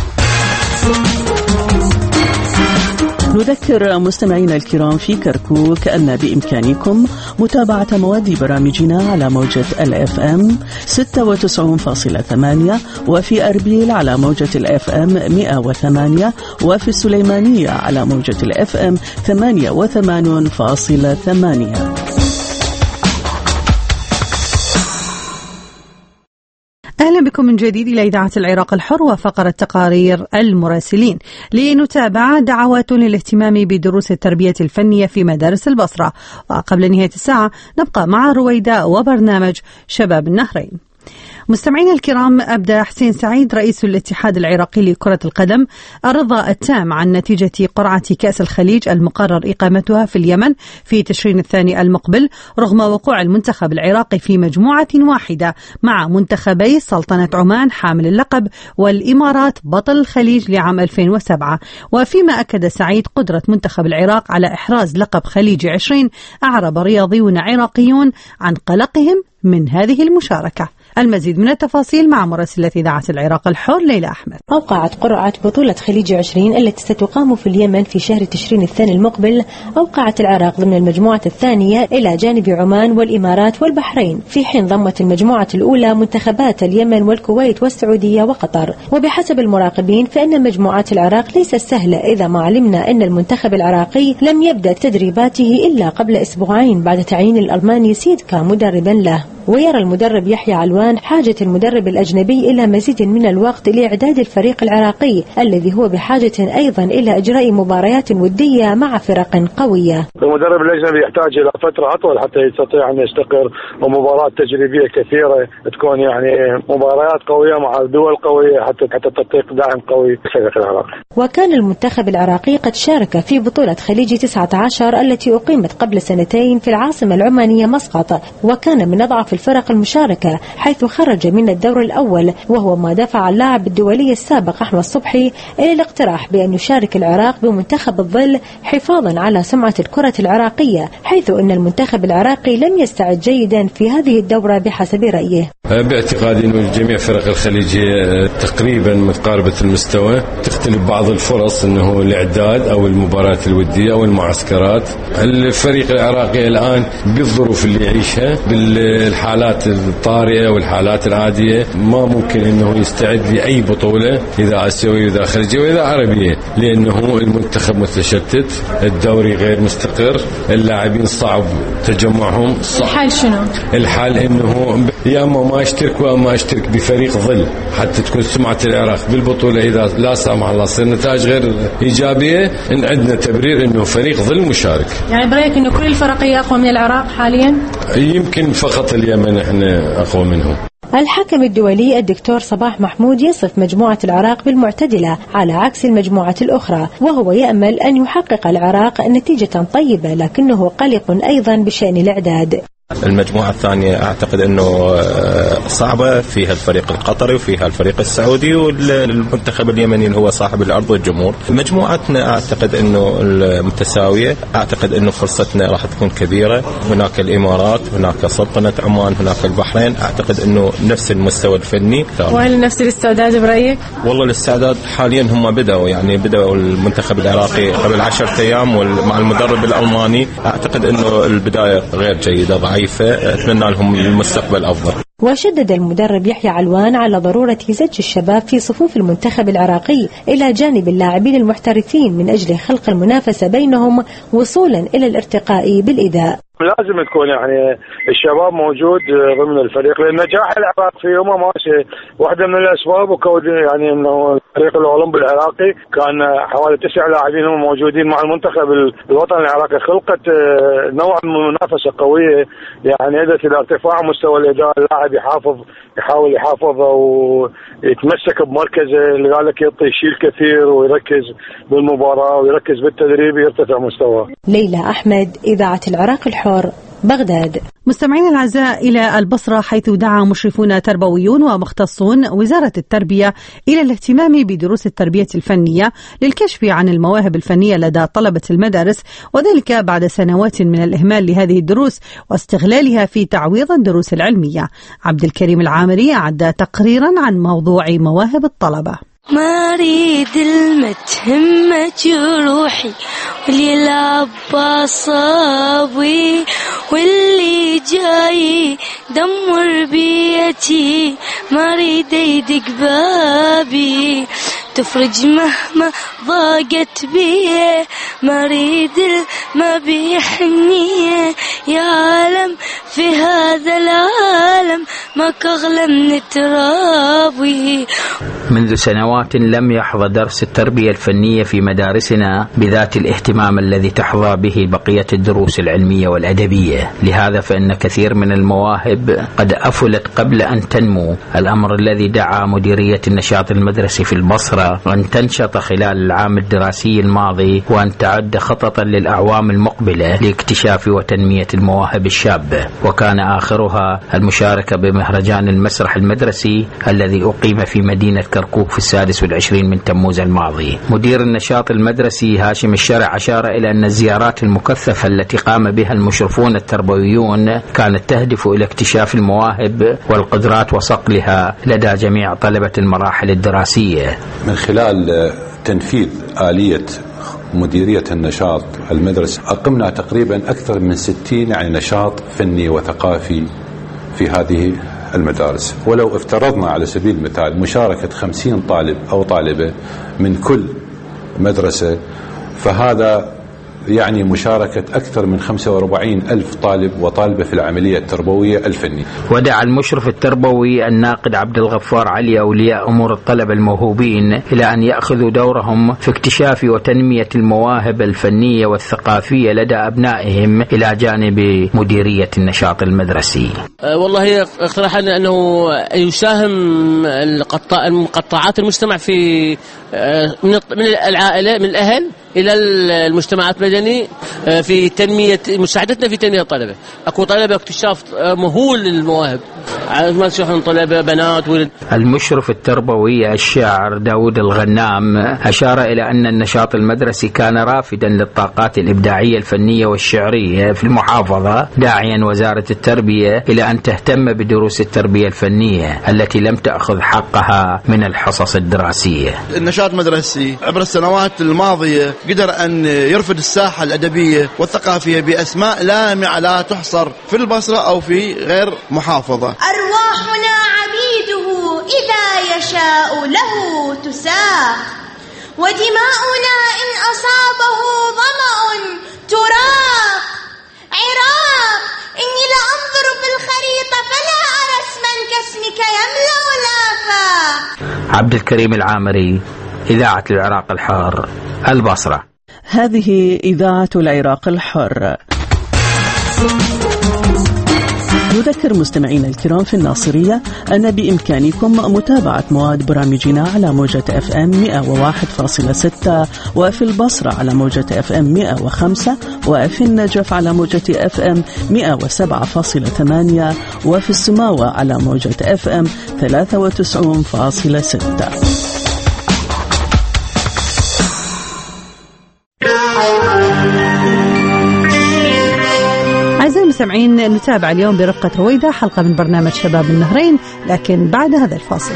نذكر مستمعينا الكرام في كركوك أن بإمكانكم متابعة مواد برامجنا على موجة الإف إم ستة وتسعين فاصلة ثمانية، وفي أربيل على موجة الإف إم مئة وثمانية، وفي السليمانية على موجة الإف إم ثمانية وثمانين فاصلة ثمانية. أهلا بكم من جديد إلى إذاعة العراق الحر وفقرة تقارير المراسلين، لنتابع دعوات للاهتمام بدروس التربية الفنية في مدارس البصرة. وقبل نهاية الساعة نبقى مع رويدة وبرنامج شباب النهرين. مستمعينا الكرام، أبدى حسين سعيد رئيس الاتحاد العراقي لكرة القدم الرضا التام عن نتيجة قرعة كأس الخليج المقرر إقامتها في اليمن في تشرين الثاني المقبل، رغم وقوع المنتخب العراقي في مجموعة واحدة مع منتخبي سلطنة عمان حامل اللقب والإمارات بطل الخليج لعام ألفين وسبعة. وفيما أكد سعيد قدرة منتخب العراق على إحراز لقب خليجي عشرين، أعرب رياضيون عراقيون عن قلقهم من هذه المشاركة. المزيد من التفاصيل مع مراسلة إذاعة العراق الحر ليلى أحمد. أوقعت قرعة بطولة خليج عشرين التي ستقام في اليمن في شهر تشرين الثاني المقبل، أوقعت العراق ضمن المجموعة الثانية إلى جانب عمان والإمارات والبحرين، في حين ضمت المجموعة الأولى منتخبات اليمن والكويت والسعودية وقطر. وبحسب المراقبين فإن مجموعات العراق ليست سهلة، إذا ما علمنا أن المنتخب العراقي لم يبدأ تدريباته إلا قبل أسبوعين بعد تعيين الألماني سيدكا مدربا له. ويرى المدرب يحيى علوان حاجة المدرب الأجنبي إلى مزيد من الوقت لإعداد الفريق العراقي الذي هو بحاجة أيضا إلى إجراء مباريات ودية مع فرق قوية. المدرب الأجنبي يحتاج إلى فترة أطول حتى يستطيع أن يستقر، ومباريات تجريبية كثيرة تكون يعني مباريات قوية مع دول قوية حتى حتى تطبيق دعم قوي للفريق العراقي. وكان المنتخب العراقي قد شارك في بطولة خليج تسعة عشر التي أقيمت قبل سنتين في العاصمة العمانية مسقط، وكان من أضعف الفرق المشاركة حيث خرج من الدور الأول، وهو ما دفع اللاعب الدولي السابق أحمد صبحي إلى الاقتراح بأن يشارك العراق بمنتخب الظل حفاظا على سمعة الكرة العراقية، حيث أن المنتخب العراقي لم يستعد جيدا في هذه الدورة بحسب رأيه. باعتقادي أن جميع فرق الخليجية تقريبا متقاربة المستوى، تختلف بعض الفرص أنه الإعداد أو المباريات الودية أو المعسكرات. الفريق العراقي الآن بالظروف اللي يعيشها، بالحالات الطارئة والحالات العادية، ما ممكن أنه يستعد لأي بطولة إذا آسيوية وإذا خليجية وإذا عربية، لأنه المنتخب متشتت، الدوري غير مستقر، اللاعبين صعب تجمعهم. الحال شنو؟ الحال أنه يا أما ما اشترك وما اشترك بفريق ظل حتى تكون سمعة العراق بالبطولة، إذا لا سامح الله صار نتائج غير إيجابية إن عندنا تبرير أنه فريق ظل مشارك. يعني برأيك أنه كل الفرق أقوى من العراق حاليا؟ يمكن فقط اليمن احنا أقوى منهم. الحكم الدولي الدكتور صباح محمود يصف مجموعة العراق بالمعتدلة على عكس المجموعة الأخرى، وهو يأمل أن يحقق العراق نتيجة طيبة، لكنه قلق أيضا بشأن الإعداد. المجموعة الثانية أعتقد أنه صعبة، فيها الفريق القطري وفيها الفريق السعودي والمنتخب اليمني اللي هو صاحب الأرض والجمهور. مجموعتنا أعتقد أنه المتساوية، أعتقد أنه فرصتنا راح تكون كبيرة. هناك الإمارات، هناك سلطنة عمان، هناك البحرين، أعتقد أنه نفس المستوى الفني. وهل نفس الاستعداد برأيك؟ والله الاستعداد حاليا هم بدأوا، يعني بدأوا المنتخب العراقي قبل عشرة أيام مع المدرب الألماني. أعتقد أنه البداية غير جيدة، ضعيفة، أتمنى لهم المستقبل أفضل. وشدد المدرب يحيى علوان على ضرورة زج الشباب في صفوف المنتخب العراقي إلى جانب اللاعبين المحترفين من أجل خلق المنافسة بينهم وصولا إلى الارتقاء بالإداء. لازم تكون يعني الشباب موجود ضمن الفريق، لأن نجاح العراق في يومه ماشي. واحدة من الأسباب وكون يعني إنه الفريق الأولمبي العراقي كان حوالي تسع لاعبين هم موجودين مع المنتخب الوطني العراقي، خلقت نوع من منافسة قوية، يعني أدت إلى ارتفاع مستوى الأداء. اللاعب يحافظ يحاول يحافظ أو يتمسك بمركزه، لذلك يعطي يشيل كثير ويركز بالمباراة ويركز بالتدريب يرتفع مستواه. ليلى أحمد، إذاعة العراق الحر. الحر، بغداد. مستمعين الأعزاء، إلى البصرة، حيث دعا مشرفون تربويون ومختصون وزارة التربية إلى الاهتمام بدروس التربية الفنية للكشف عن المواهب الفنية لدى طلبة المدارس، وذلك بعد سنوات من الإهمال لهذه الدروس واستغلالها في تعويض الدروس العلمية. عبد الكريم العامري أعد تقريرا عن موضوع مواهب الطلبة. ما أريد المتهمة جروحي واللي يلعب باصابي واللي جاي دمر بيتي، ما أريد يدق بابي تفرج مهما ضاقت بيه، ما أريد ما بيحنيه يا عالم في هذا العالم ما كغلى من الترابي. منذ سنوات لم يحظى درس التربية الفنية في مدارسنا بذات الاهتمام الذي تحظى به بقية الدروس العلمية والأدبية، لهذا فإن كثير من المواهب قد أفلت قبل أن تنمو، الأمر الذي دعا مديرية النشاط المدرسي في البصرة أن تنشط خلال العام الدراسي الماضي وأن تعد خططا للأعوام المقبلة لاكتشاف وتنمية المواهب الشابة، وكان آخرها المشاركة بمهرجان المسرح المدرسي الذي أقيم في مدينة كركوك في السادس والعشرين من تموز الماضي. مدير النشاط المدرسي هاشم الشرع أشار إلى أن الزيارات المكثفة التي قام بها المشرفون التربويون كانت تهدف إلى اكتشاف المواهب والقدرات وصقلها لدى جميع طلبة المراحل الدراسية. من خلال تنفيذ آلية مديرية النشاط المدرسي أقمنا تقريبا أكثر من ستين يعني نشاط فني وثقافي في هذه المدارس، ولو افترضنا على سبيل المثال مشاركة خمسين طالب أو طالبة من كل مدرسة، فهذا يعني مشاركة أكثر من خمسة وأربعين ألف طالب وطالبة في العملية التربوية الفنية. ودعا المشرف التربوي الناقد عبد الغفار علي أولياء أمور الطلبة الموهوبين إلى أن يأخذوا دورهم في اكتشاف وتنمية المواهب الفنية والثقافية لدى أبنائهم إلى جانب مديرية النشاط المدرسي. أه والله اقترحنا أنه يساهم المقطعات المجتمع في من العائلة من الأهل إلى المجتمعات المدني في تنمية مساعدتنا في تنمية الطلبة. أكو طلبة اكتشاف مهول للمواهب، ما تشوفون طلبة بنات ولد. المشرف التربوي الشاعر داود الغنام أشار إلى أن النشاط المدرسي كان رافدا للطاقات الإبداعية الفنية والشعرية في المحافظة، داعيا وزارة التربية إلى أن تهتم بدروس التربية الفنية التي لم تأخذ حقها من الحصص الدراسية. النشاط المدرسي عبر السنوات الماضية قدر أن يرفد الساحة الأدبية والثقافية بأسماء لامعة لا تحصر في البصرة أو في غير محافظة. أرواحنا عبيده إذا يشاء له تساخ، ودماؤنا إن أصابه ظمأ تراق. عراق إني لأنظر في الخريطة فلا أرى اسما كاسمك يملأ الآفاق. عبد الكريم العامري، إذاعة العراق الحار، البصرة. هذه إذاعة العراق الحر. نذكر مستمعينا الكرام في الناصرية أن بإمكانكم متابعة مواد برامجنا على موجة اف ام مئة وواحد فاصلة ستة، وفي البصرة على موجة اف ام مئة وخمسة، وفي النجف على موجة اف ام مئة وسبعة فاصلة ثمانية، وفي السماوة على موجة اف ام ثلاثة وتسعين فاصلة ستة. أعزائي المستمعين، نتابع اليوم برفقة رويدة حلقة من برنامج شباب النهرين، لكن بعد هذا الفاصل.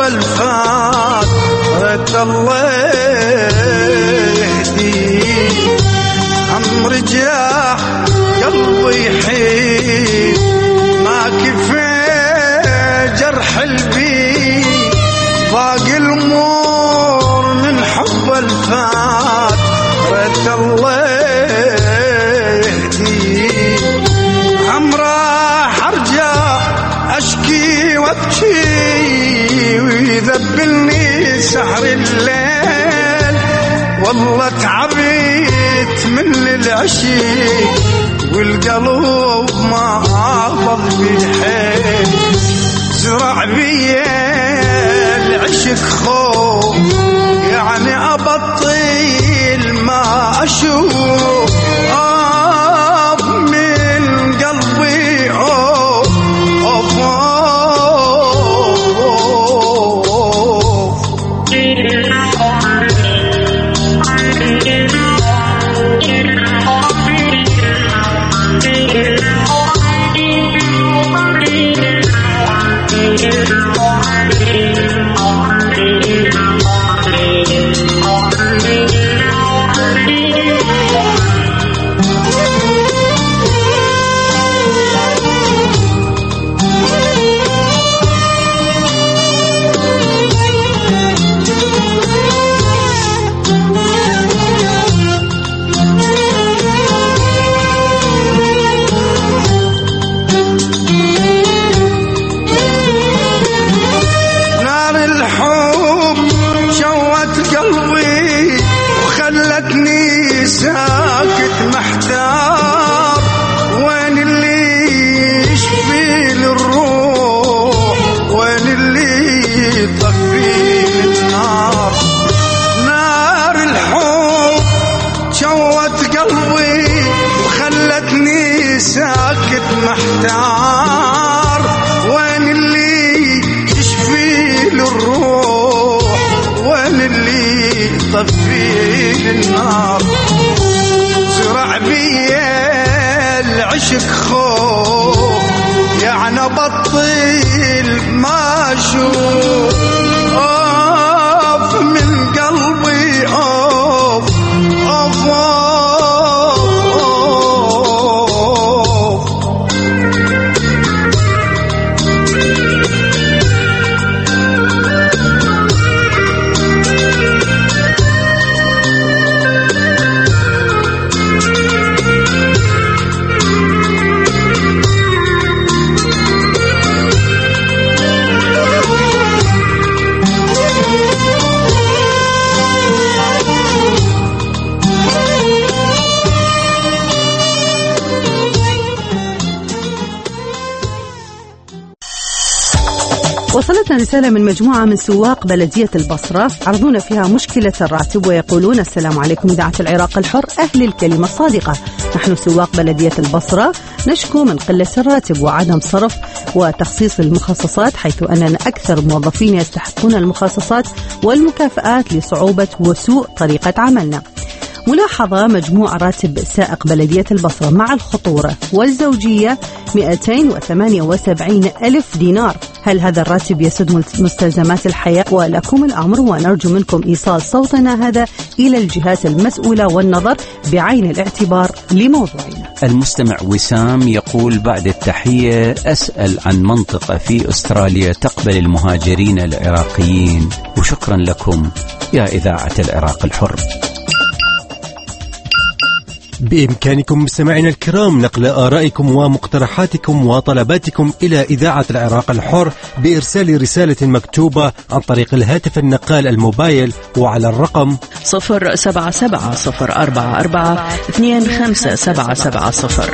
الفات رد الله يهدي عم رجع قلبي يحيد ما كفى جرح البيت باقي الامور من حب الفات رد الله يهدي عم راح ارجع اشكي وابكي ويذبلني سحر الليل والله تعبت من العشيق والقلب ما ضل بالحيل زرع بيا العشق خوف يعني ابطل ما اشوف آه من قلبي اوف اوف ساكت محتار وين اللي يشفي للروح وين اللي يطفي النار نار الحب شوت قلبي وخلتني ساكت محتار وين اللي يشفي للروح وين اللي يطفي النار زرع بيا العشق خوف يعني بطل ما اشوف اوف من قلبي اوف اوف وصلتنا رسالة من مجموعة من سواق بلدية البصرة عرضون فيها مشكلة الراتب ويقولون: السلام عليكم إذاعة العراق الحر، أهل الكلمة الصادقة، نحن سواق بلدية البصرة نشكو من قلة الراتب وعدم صرف وتخصيص المخصصات، حيث أننا أكثر موظفين يستحقون المخصصات والمكافآت لصعوبة وسوء طريقة عملنا. ملاحظة: مجموع راتب سائق بلدية البصرة مع الخطورة والزوجية مئتين وثمانية وسبعين ألف دينار. هل هذا الراتب يسد مستلزمات الحياة؟ ولكم الأمر ونرجو منكم إيصال صوتنا هذا إلى الجهات المسؤولة والنظر بعين الاعتبار لموضوعنا. المستمع وسام يقول: بعد التحية أسأل عن منطقة في أستراليا تقبل المهاجرين العراقيين، وشكرا لكم يا إذاعة العراق الحر. بإمكانكم مستمعينا الكرام نقل آرائكم ومقترحاتكم وطلباتكم إلى إذاعة العراق الحر بإرسال رسالة مكتوبة عن طريق الهاتف النقال الموبايل وعلى الرقم صفر سبعة سبعة صفر أربعة أربعة اثنين خمسة سبعة سبعة صفر.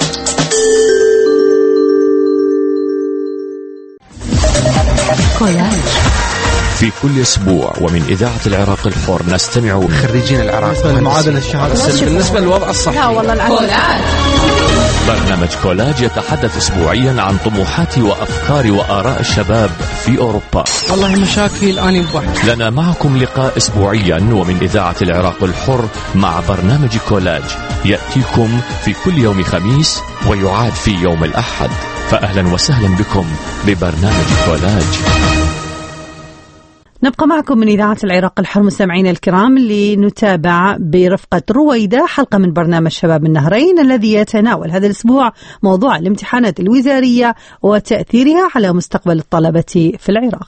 في كل أسبوع ومن إذاعة العراق الحر نستمع خريجين العراق المعادلة الشهادة بالنسبة للوضع الصحي. لا والله العظيم. برنامج كولاج يتحدث أسبوعيا عن طموحات وأفكار وآراء الشباب في أوروبا. والله مشاكل أنا بوحدي. لنا معكم لقاء أسبوعيا ومن إذاعة العراق الحر مع برنامج كولاج يأتيكم في كل يوم خميس ويعاد في يوم الأحد، فأهلا وسهلا بكم ببرنامج كولاج. نبقى معكم من إذاعة العراق الحر مستمعينا الكرام لنتابع برفقة رويدة حلقة من برنامج شباب النهرين الذي يتناول هذا الأسبوع موضوع الامتحانات الوزارية وتأثيرها على مستقبل الطلبة في العراق.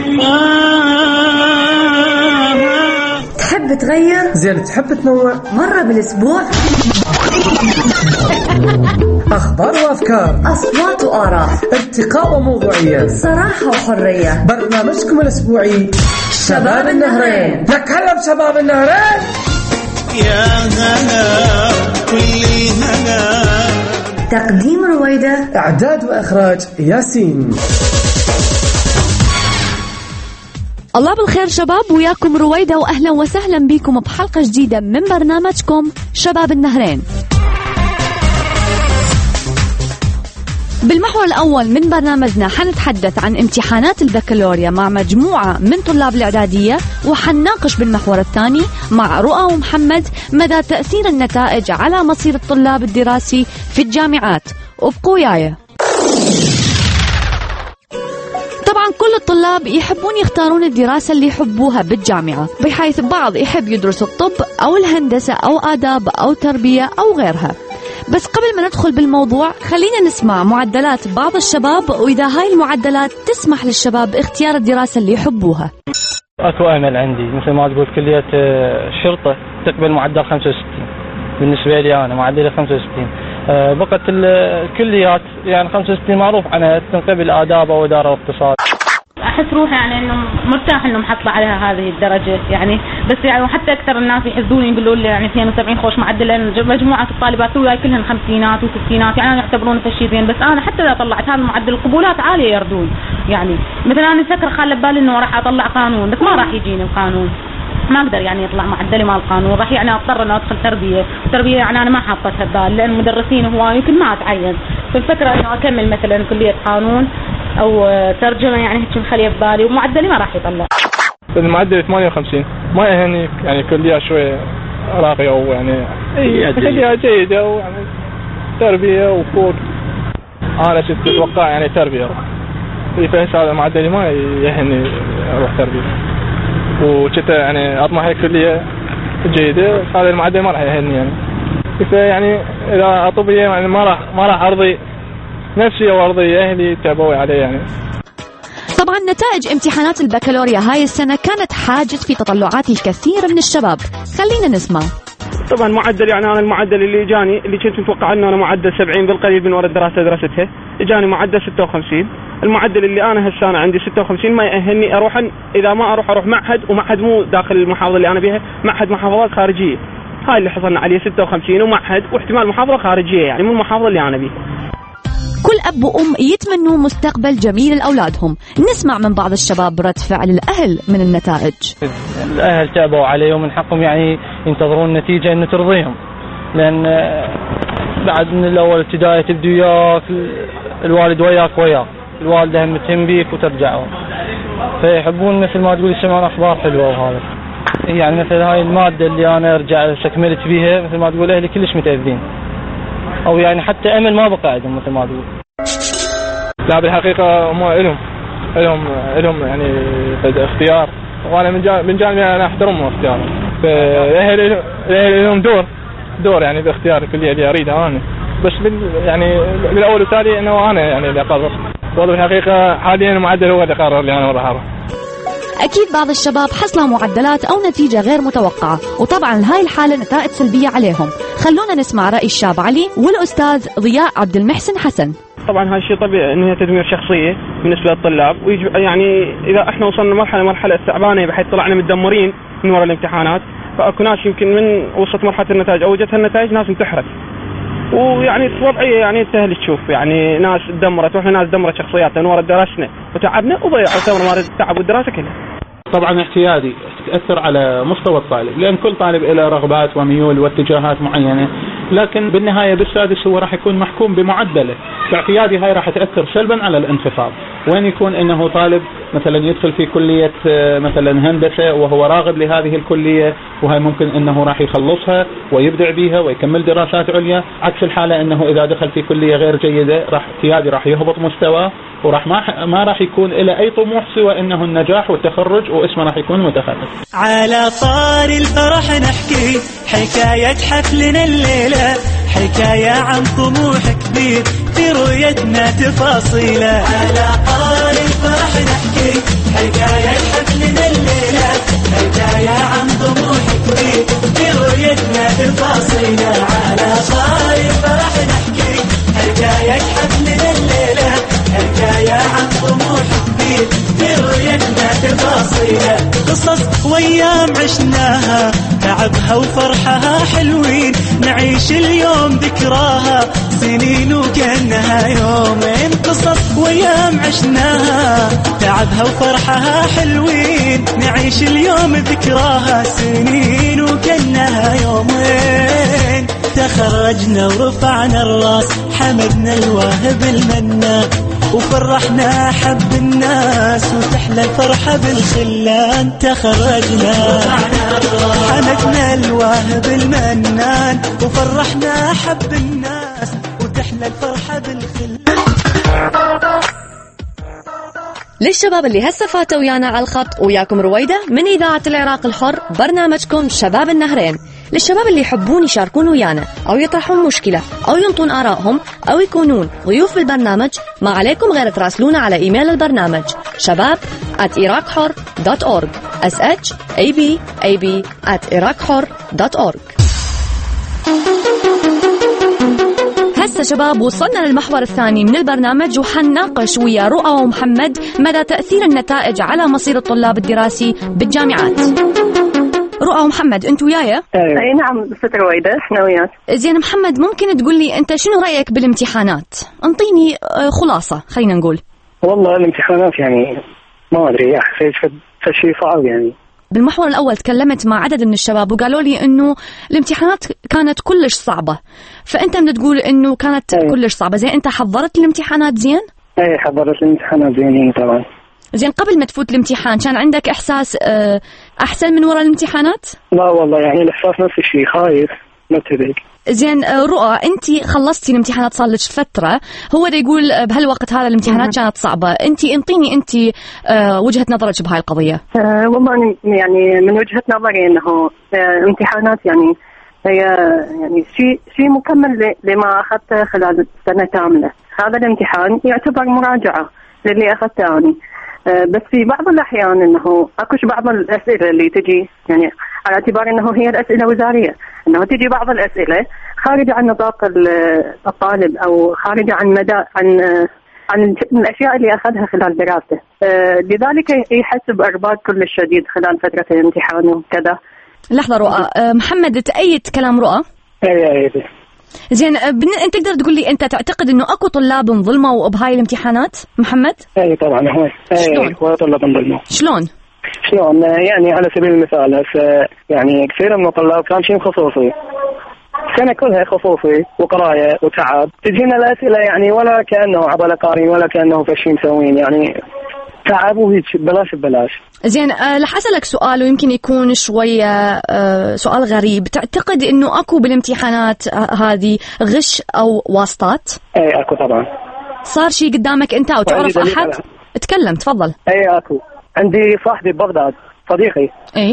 تحب تغير؟ زين تحب تنوع؟ مرة بالأسبوع؟ أخبار وأفكار، أصوات وآراء، ارتقاء وموضوعية، صراحة وحرية. برنامجكم الأسبوعي شباب النهرين. نتكلم شباب النهرين. يا هلا كل هلا. تقديم رويدة، إعداد وإخراج ياسين. الله بالخير شباب، وياكم رويدة وأهلا وسهلا بكم بحلقة جديدة من برنامجكم شباب النهرين. بالمحور الأول من برنامجنا حنتحدث عن امتحانات البكالوريا مع مجموعة من طلاب الإعدادية، وحنناقش بالمحور الثاني مع رؤى ومحمد مدى تأثير النتائج على مصير الطلاب الدراسي في الجامعات. وابقوا وياي. طبعا كل الطلاب يحبون يختارون الدراسة اللي يحبوها بالجامعة، بحيث البعض يحب يدرس الطب أو الهندسة أو آداب أو تربية أو غيرها. بس قبل ما ندخل بالموضوع خلينا نسمع معدلات بعض الشباب، وإذا هاي المعدلات تسمح للشباب اختيار الدراسة اللي يحبوها. أكو أمل عندي مثل ما تقول كلية شرطة تقبل معدل خمسة وستين، بالنسبة لي أنا معدل خمسة وستين. بقت الكليات يعني خمسة وستين معروف عنها تنقبل آداب أو إدارة واقتصاد. أحس روحي يعني إنه مرتاح إنه محصلة عليها هذه الدرجة يعني، بس يعني وحتى أكثر الناس يحسدوني يقولوا لي يعني اثنين وسبعين خوش معدل، لأن مجموعة الطالبات وياي كلهن خمسينات وستينات، يعني أنا يعتبرون فشي زين. بس أنا حتى إذا طلعت هذا المعدل القبولات عالية يردون يعني. مثلا أنا فكرة خالة ببالي إنه راح أطلع قانون، بس ما راح يجيني القانون، ما أقدر يعني يطلع معدلي مع القانون، راح يعني أضطر إنه أدخل تربية. تربية يعني أنا ما حاطتها ببال، لأن مدرسين هواي يمكن ما أتعين، فالفكرة إنه أكمل مثلا كلية قانون أو ترجمة، يعني هيك مخليه ببالي، ومعدلي ما راح يطلع. المعدل ثمانية وخمسين ما يهني يعني كلية شوية راقية أو يعني كلية جيدة ويعني تربية وفوق. أنا شفت أتوقع يعني تربية، في هذا معدلي ما يهني أروح تربية، وشتا يعني أطمح هيك كلية جيدة، هذا المعدل ما راح يهني يعني. يعني إذا أطبية يعني ما راح ما راح أرضي نفسي أو أرضي أهلي تعبوا علي يعني. طبعا نتائج امتحانات البكالوريا هاي السنة كانت حاجز في تطلعات الكثير من الشباب، خلينا نسمع. طبعا معدل يعني أنا المعدل اللي جاني اللي كنت متوقع أنه أنا معدل سبعين بالقريب من وراء الدراسة درستها، جاني معدل ستة وخمسين. المعدل اللي أنا هالسنة عندي ستة وخمسين ما يأهلني أروح، إذا ما أروح أروح معهد، ومعهد مو داخل المحافظة اللي أنا بيها، معهد محافظات خارجية. هاي اللي حصلنا عليه ستة وخمسين، ومعهد واحتمال محافظة خارجية يعني من المحافظة اللي أنا بيها. كل أب وأم يتمنوا مستقبل جميل لأولادهم. نسمع من بعض الشباب رد فعل الأهل من النتائج. الأهل تعبوا عليهم، من حقهم يعني ينتظرون نتيجة إنه ترضيهم، لأن بعد من الأول ابتدائي تبدو وياك الوالد وياك وياك، الوالدة هم تهم بيك وترجعوا، فيحبون مثل ما تقول يسمعون أخبار حلوة. وهذا يعني مثل هاي المادة اللي أنا أرجع استكملت بيها، مثل ما تقول أهلي كلش متأذين، أو يعني حتى أمل ما بقى عندهم مثل ما تقول. لا بالحقيقة ما إلهم إلهم إلهم يعني اختيار، وأنا من جانب من جانبي أنا أحترمهم اختيارهم، فأهل لهم دور دور يعني باختيار الكلية اللي أريدها أنا، بس يعني بالأول والتالي إنه أنا يعني اللي أقرر. والله بالحقيقة حاليا المعدل هو اللي قرر اللي أنا راح أروح. أكيد بعض الشباب حصلوا معدلات أو نتيجة غير متوقعة، وطبعا هاي الحالة نتائج سلبية عليهم. خلونا نسمع رأي الشاب علي والأستاذ ضياء عبد المحسن حسن. طبعا هاي شيء طبيعي إنها تدمير شخصية بالنسبة للطلاب، يعني إذا إحنا وصلنا مرحلة مرحلة تعبانة بحيث طلعنا متدمرين من وراء الامتحانات، فأكو ناس يمكن من وصلت مرحلة النتائج أو جتها النتائج ناس انتحرت، ويعني وضعية يعني تهل تشوف يعني ناس دمرت، واحنا ناس دمرت شخصياتنا ورا درسنا وتعبنا وضيعوا ثمن مارد التعب والدراسة كلها. طبعا اعتيادي تأثر على مستوى الطالب، لأن كل طالب له رغبات وميول واتجاهات معينة، لكن بالنهاية بالسادس هو راح يكون محكوم بمعدله، فاعتيادي هاي راح تأثر سلبا على الانخفاض. وين يكون انه طالب مثلا يدخل في كلية مثلا هندسة وهو راغب لهذه الكلية، وهي ممكن انه راح يخلصها ويبدع بيها ويكمل دراسات عليا، عكس الحالة انه اذا دخل في كلية غير جيدة راح اعتيادي راح يهبط مستواه وراح ما ما راح يكون له اي طموح سوى انه النجاح والتخرج واسمه راح يكون متخرج. على طار الفرح نحكي حكاية حفلنا الليلة، حكاية عن طموح كبير في رؤيتنا تفاصيله. على طار الفرح نحكي حكاية حفلنا الليلة، حكاية عن طموح كبير في رؤيتنا تفاصيله. على طار الفرح نحكي حكاية حفلنا الليلة، حكاية عن طموح كبير في رؤيتنا تفاصيله. قصص وايام عشناها تعبها وفرحها حلوين، نعيش اليوم ذكراها سنين وكأنها يومين. قصص وايام عشناها تعبها وفرحها حلوين، نعيش اليوم ذكراها سنين وكأنها يومين. تخرجنا ورفعنا الراس حمدنا الواهب المنان، وفرحنا حب الناس وتحلى الفرحة بالخلان. تخرجنا حمدنا الواهب المنان، وفرحنا حب الناس وتحلى الفرحة بالخلان. للشباب اللي هسه فاتوا ويانا على الخط، وياكم رويدة من إذاعة العراق الحر، برنامجكم شباب النهرين. للشباب اللي يحبون يشاركون ويانا أو يطرحون مشكلة أو ينطون آرائهم أو يكونون ضيوف بالبرنامج، ما عليكم غير تراسلونا على إيميل البرنامج شباب at iraqhor dot org sh ab ab at iraqhor dot org. هسه شباب وصلنا للمحور الثاني من البرنامج، وحنناقش ويا رؤى ومحمد مدى تأثير النتائج على مصير الطلاب الدراسي بالجامعات. رؤى ومحمد انتوا وياي؟ اي نعم ست رويدة احنا وياك. زين محمد، ممكن تقول لي انت شنو رأيك بالامتحانات؟ انطيني خلاصة خلينا نقول. والله الامتحانات يعني ما ادري احس شيء صعب يعني. بالمحور الأول تكلمت مع عدد من الشباب وقالوا لي إنه الامتحانات كانت كلش صعبة، فأنت من تقول إنه كانت أي. كلش صعبة. زين أنت حضرت الامتحانات زين؟ أي حضرت الامتحانات زين طبعا. زين قبل ما تفوت الامتحان كان عندك إحساس أحسن من وراء الامتحانات؟ لا والله يعني الإحساس نفس الشيء، خايف متضايق. زين رؤى، أنت خلصتي الامتحانات صار لك فترة، هو دا يقول بهالوقت هذا الامتحانات كانت صعبة، أنت انطيني أنت وجهة نظرك بهاي القضية. أه والله يعني من وجهة نظري إنه امتحانات يعني هي يعني شيء شيء مكمل لما أخذته خلال سنة كاملة. هذا الامتحان يعتبر مراجعة للي أخذته أنا، أه بس في بعض الأحيان إنه أكوش بعض الأسئلة اللي تجي يعني على اعتبار انه هي الاسئله وزاريه، انه تجي بعض الاسئله خارجه عن نطاق الطالب او خارجه عن مدى عن عن الاشياء اللي اخذها خلال دراسته، لذلك يحس بارباك كل الشديد خلال فتره الامتحان وكذا. لحظه رؤى، محمد تأيد كلام رؤى؟ اي اي زين انت تقدر تقول لي انت تعتقد انه اكو طلاب انظلموا بهاي الامتحانات محمد؟ اي طبعا هو شلون؟ هو طلاب انظلموا. شلون؟ شلون يعني على سبيل المثال هسه يعني كثير من الطلاب كان شيء خصوصي، السنة كلها خصوصي وقراية وتعب، تجينا الأسئلة يعني ولا كأنه عبالة قارين ولا كأنه فشي مسوين، يعني تعب وهيك بلاش ببلاش. زين أه رح أسألك سؤال ويمكن يكون شوية أه سؤال غريب، تعتقد إنه أكو بالامتحانات هذه غش أو واسطات؟ أي أكو طبعا. صار شيء قدامك أنت أو تعرف أحد؟ اتكلم تفضل. أي أكو، عندي صاحبي ببغداد صديقي ايه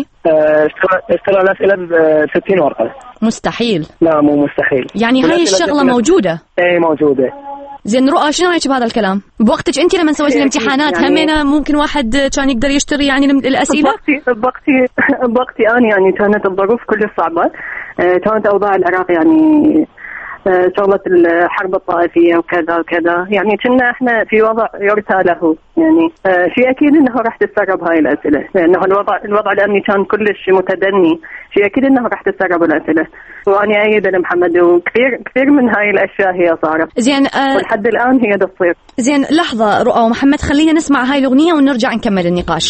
اشترى الأسئلة ب ستين ورقة. مستحيل. لا مو مستحيل، يعني هاي الشغلة موجودة. ايه موجودة. زين رؤى شنو رايك بهذا الكلام؟ بوقتك انت لما سويتي الامتحانات يعني همينا ممكن واحد كان يقدر يشتري يعني الأسئلة؟ بوقتي بوقتي بوقتي انا يعني كانت الظروف كلش صعبة، كانت اوضاع العراق يعني شغلة الحرب الطائفية وكذا وكذا، يعني كنا احنا في وضع يرثى له، يعني شيء اكيد انه راح تتسرب هاي الاسئلة، لانه الوضع الوضع الامني كان كلش متدني، شيء اكيد انه راح تتسرب الاسئلة، وانا ايد محمد وكثير كثير من هاي الاشياء هي صارت. زين أه ولحد الان هي تصير. زين لحظة رؤى ومحمد، خلينا نسمع هاي الاغنية ونرجع نكمل النقاش.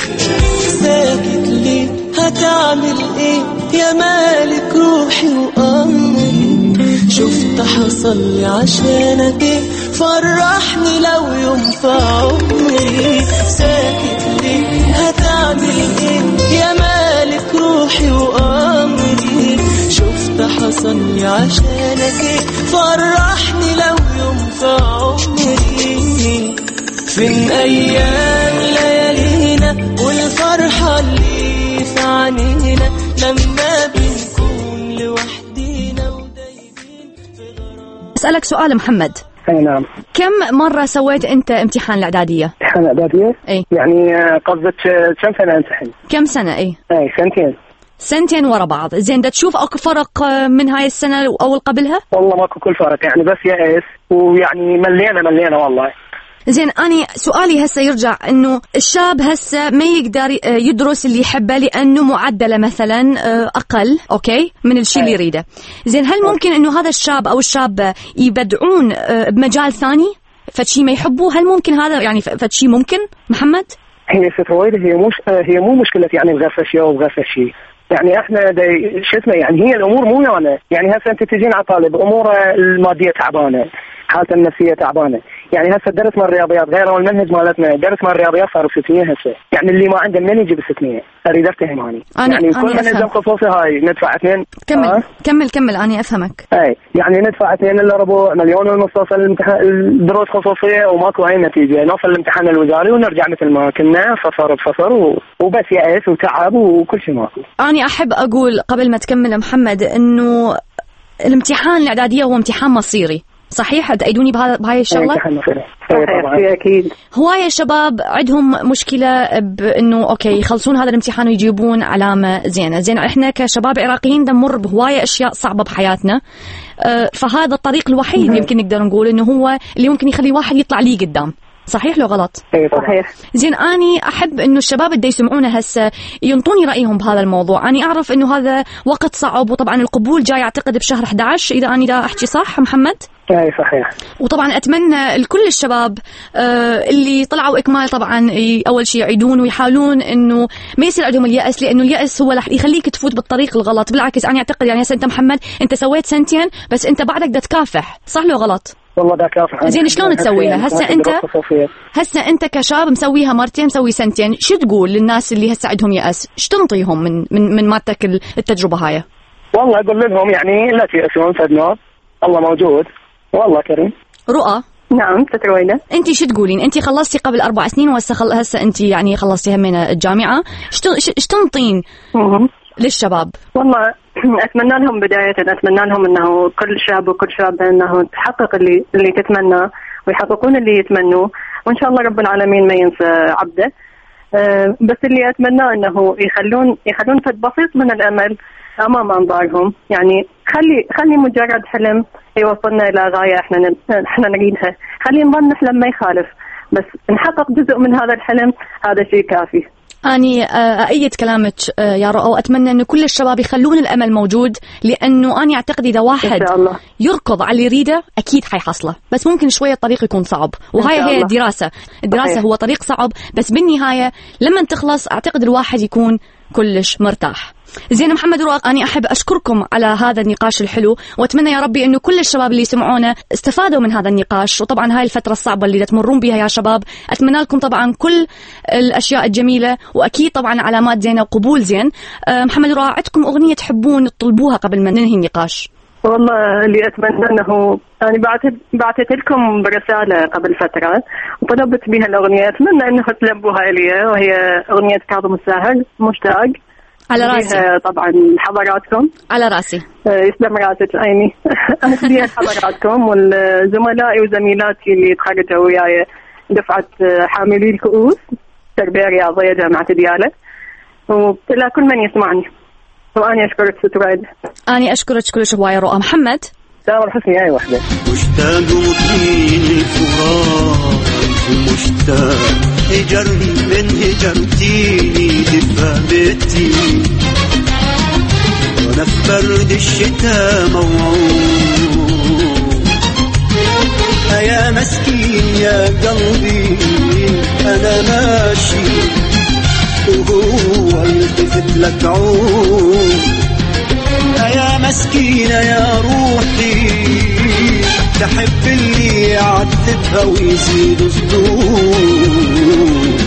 ساكت ليه؟ هتعمل ايه يا مالك روحي وامري؟ شفت حصل لي عشانك ايه؟ فرحني لو يوم في عمري. ساكت ليه؟ هتعمل ايه يا مالك روحي وامري؟ شفت حصل لي عشانك ايه؟ فرحني لو يوم في عمري. أيام ليالينا والفرحة اللي في عنينا لما بنكون لوحدينا ودايبين في غرام. أسألك سؤال محمد. اي نعم. كم مرة سويت أنت امتحان الإعدادية؟ امتحان الإعدادية؟ اي. يعني قصدك كم سنة امتحن؟ كم سنة؟ اي. اي سنتين. سنتين ورا بعض. زين ده تشوف اكو فرق من هاي السنة أو قبلها؟ والله ماكو كل فرق يعني بس يأس ويعني ملينا ملينا والله. زين أنا سؤالي هسه يرجع إنه الشاب هسه ما يقدر يدرس اللي يحبه لأنه معدله مثلا أقل أوكي من الشيء اللي يريده. زين هل ممكن إنه هذا الشاب أو الشابة يبدعون بمجال ثاني فشي ما يحبوه؟ هل ممكن هذا يعني فشي ممكن محمد؟ هي ست رويدة هي مش هي مو مشكلة يعني بغير شيء أو بغير شيء. يعني احنا شو اسمه يعني هي الامور مو يعني يعني هسه انت تجين على طالب اموره الماديه تعبانه حالته النفسيه تعبانه. يعني هسه درس مال الرياضيات غير المنهج مالتنا درس مال الرياضيات صار ستمية هسه. يعني اللي ما عنده من يجيب ستمية اريد افتهم اني يعني كل ما نظام خصوصي هاي ندفع اثنين. كمل آه؟ كمل كمل اني افهمك. اي يعني ندفع اثنين الا ربع مليون ونص الامتحان الدروس خصوصيه وماكو اي نتيجه. نوصل الامتحان الوزاري ونرجع مثل ما كنا فصار بفصر وبس يأس وتعب وكل شيء ماكو. اني احب اقول قبل ما تكمل محمد انه الامتحان الاعداديه هو امتحان مصيري. صحيح تأيدوني بهذا بهاي الشغله؟ صحيح اكيد. هوايه شباب عندهم مشكله بانه اوكي يخلصون هذا الامتحان ويجيبون علامه زينه. زين احنا كشباب عراقيين نمر بهوايه اشياء صعبه بحياتنا أه فهذا الطريق الوحيد يمكن نقدر نقول انه هو اللي ممكن يخلي واحد يطلع ليه قدام. صحيح لو غلط؟ اي صحيح. زين اني احب انه الشباب اللي يسمعونا هسه ينطوني رايهم بهذا الموضوع. اني اعرف انه هذا وقت صعب وطبعا القبول جاي اعتقد بشهر أحد عشر اذا اني دا احكي صح محمد؟ اي صحيح. وطبعا اتمنى لكل الشباب آه اللي طلعوا اكمال طبعا اول شيء يعيدون ويحاولون انه ما يصير عندهم اليأس لانه اليأس هو رح يخليك تفوت بالطريق الغلط. بالعكس انا اعتقد يعني هسه انت محمد انت سويت سنتين بس انت بعدك بدك تكافح. صح لو غلط؟ والله دا كافح. زين شلون تسويها هسه انت؟ هسه انت كشاب مسويها مرتين مسوي سنتين شو تقول للناس اللي هسه عندهم يأس؟ شو تنطيهم من من من مالتك التجربه هاي؟ والله اقول لهم يعني لا تيأسون فدنا الله موجود والله كريم. رؤى. نعم تتروينا. انت شو تقولين؟ انت خلصتي قبل اربع سنين وهسه خل... هسه انت يعني خلصتي همينه الجامعه. شو تنطين للشباب؟ والله اتمنى لهم بدايه اتمنى لهم انه كل شاب وكل شابه انه تحقق اللي اللي تتمناه ويحققون اللي يتمنوه وان شاء الله رب العالمين ما ينسى عبده. أه بس اللي اتمناه انه يخلون يخلون فد بسيط من الامل امام انظارهم. يعني خلي خلي مجرد حلم يوصلنا الى غايه احنا احنا نريدها. خلي نظل نحلم ما يخالف بس نحقق جزء من هذا الحلم هذا شيء كافي. أني أأيد كلامك يا رؤى وأتمنى أن كل الشباب يخلون الأمل موجود لأنه أنا أعتقد إذا واحد يركض على اللي يريده أكيد حيحصله بس ممكن شوية الطريق يكون صعب وهاي هي الدراسة. الدراسة صحيح. هو طريق صعب بس بالنهاية لما تخلص أعتقد الواحد يكون كلش مرتاح. زين محمد ورؤى أنا أحب أشكركم على هذا النقاش الحلو وأتمنى يا ربي أنه كل الشباب اللي يسمعونا استفادوا من هذا النقاش. وطبعا هاي الفترة الصعبة اللي تمرون بها يا شباب أتمنى لكم طبعا كل الأشياء الجميلة وأكيد طبعا علامات زينة وقبول زين. أه محمد ورؤى عندكم أغنية تحبون تطلبوها قبل ما ننهي النقاش؟ والله اللي أتمنى أنه أنا بعثت بعثت لكم برسالة قبل فترة وطلبت بها الأغنية أتمنى أنه تلبوها لي وهي أغنية كاظم الساهر مشتاق. على راسي طبعا حضراتكم. على راسي يسلم راسك عيني. أهديها لحضراتكم والزملائي وزميلاتي اللي تخرجوا وياي دفعة حاملي الكؤوس تربية رياضية جامعة ديالى وإلى كل من يسمعني. وأنا أشكرك ستراد. أنا أشكرك كلش هواية رؤى. محمد سامر حسني هاي وحدة. مشتاق مطين الفراق مشتاق هجر من هجرتيني دفا بيتي وانا في برد الشتاء موعود يا مسكين يا قلبي انا ماشي وهو التفت لك عود يا مسكينة يا روحي تحب اللي يعذبها ويزيد صدود.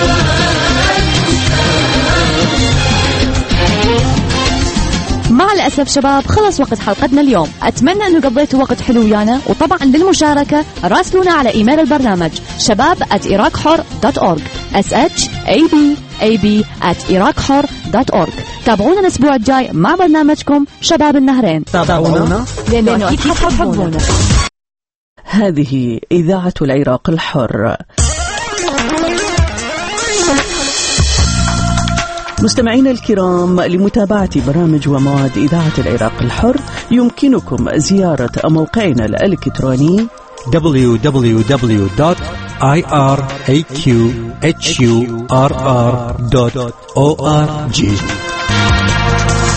مع الأسف للأسف شباب خلص وقت حلقتنا اليوم. أتمنى أنه قضيتوا وقت حلو ويانا، وطبعا للمشاركة راسلونا على إيميل البرنامج شباب at iraqhor dot org s h a b a b at iraqhor dot org. تابعونا الأسبوع الجاي مع برنامجكم شباب النهرين. تابعونا لأنه أكيد حتحبونا. هذه إذاعة العراق الحر. مستمعينا الكرام، لمتابعة برامج ومواد إذاعة العراق الحر يمكنكم زيارة موقعنا الإلكتروني دبليو دبليو دبليو دوت i r a q h u r r dot org.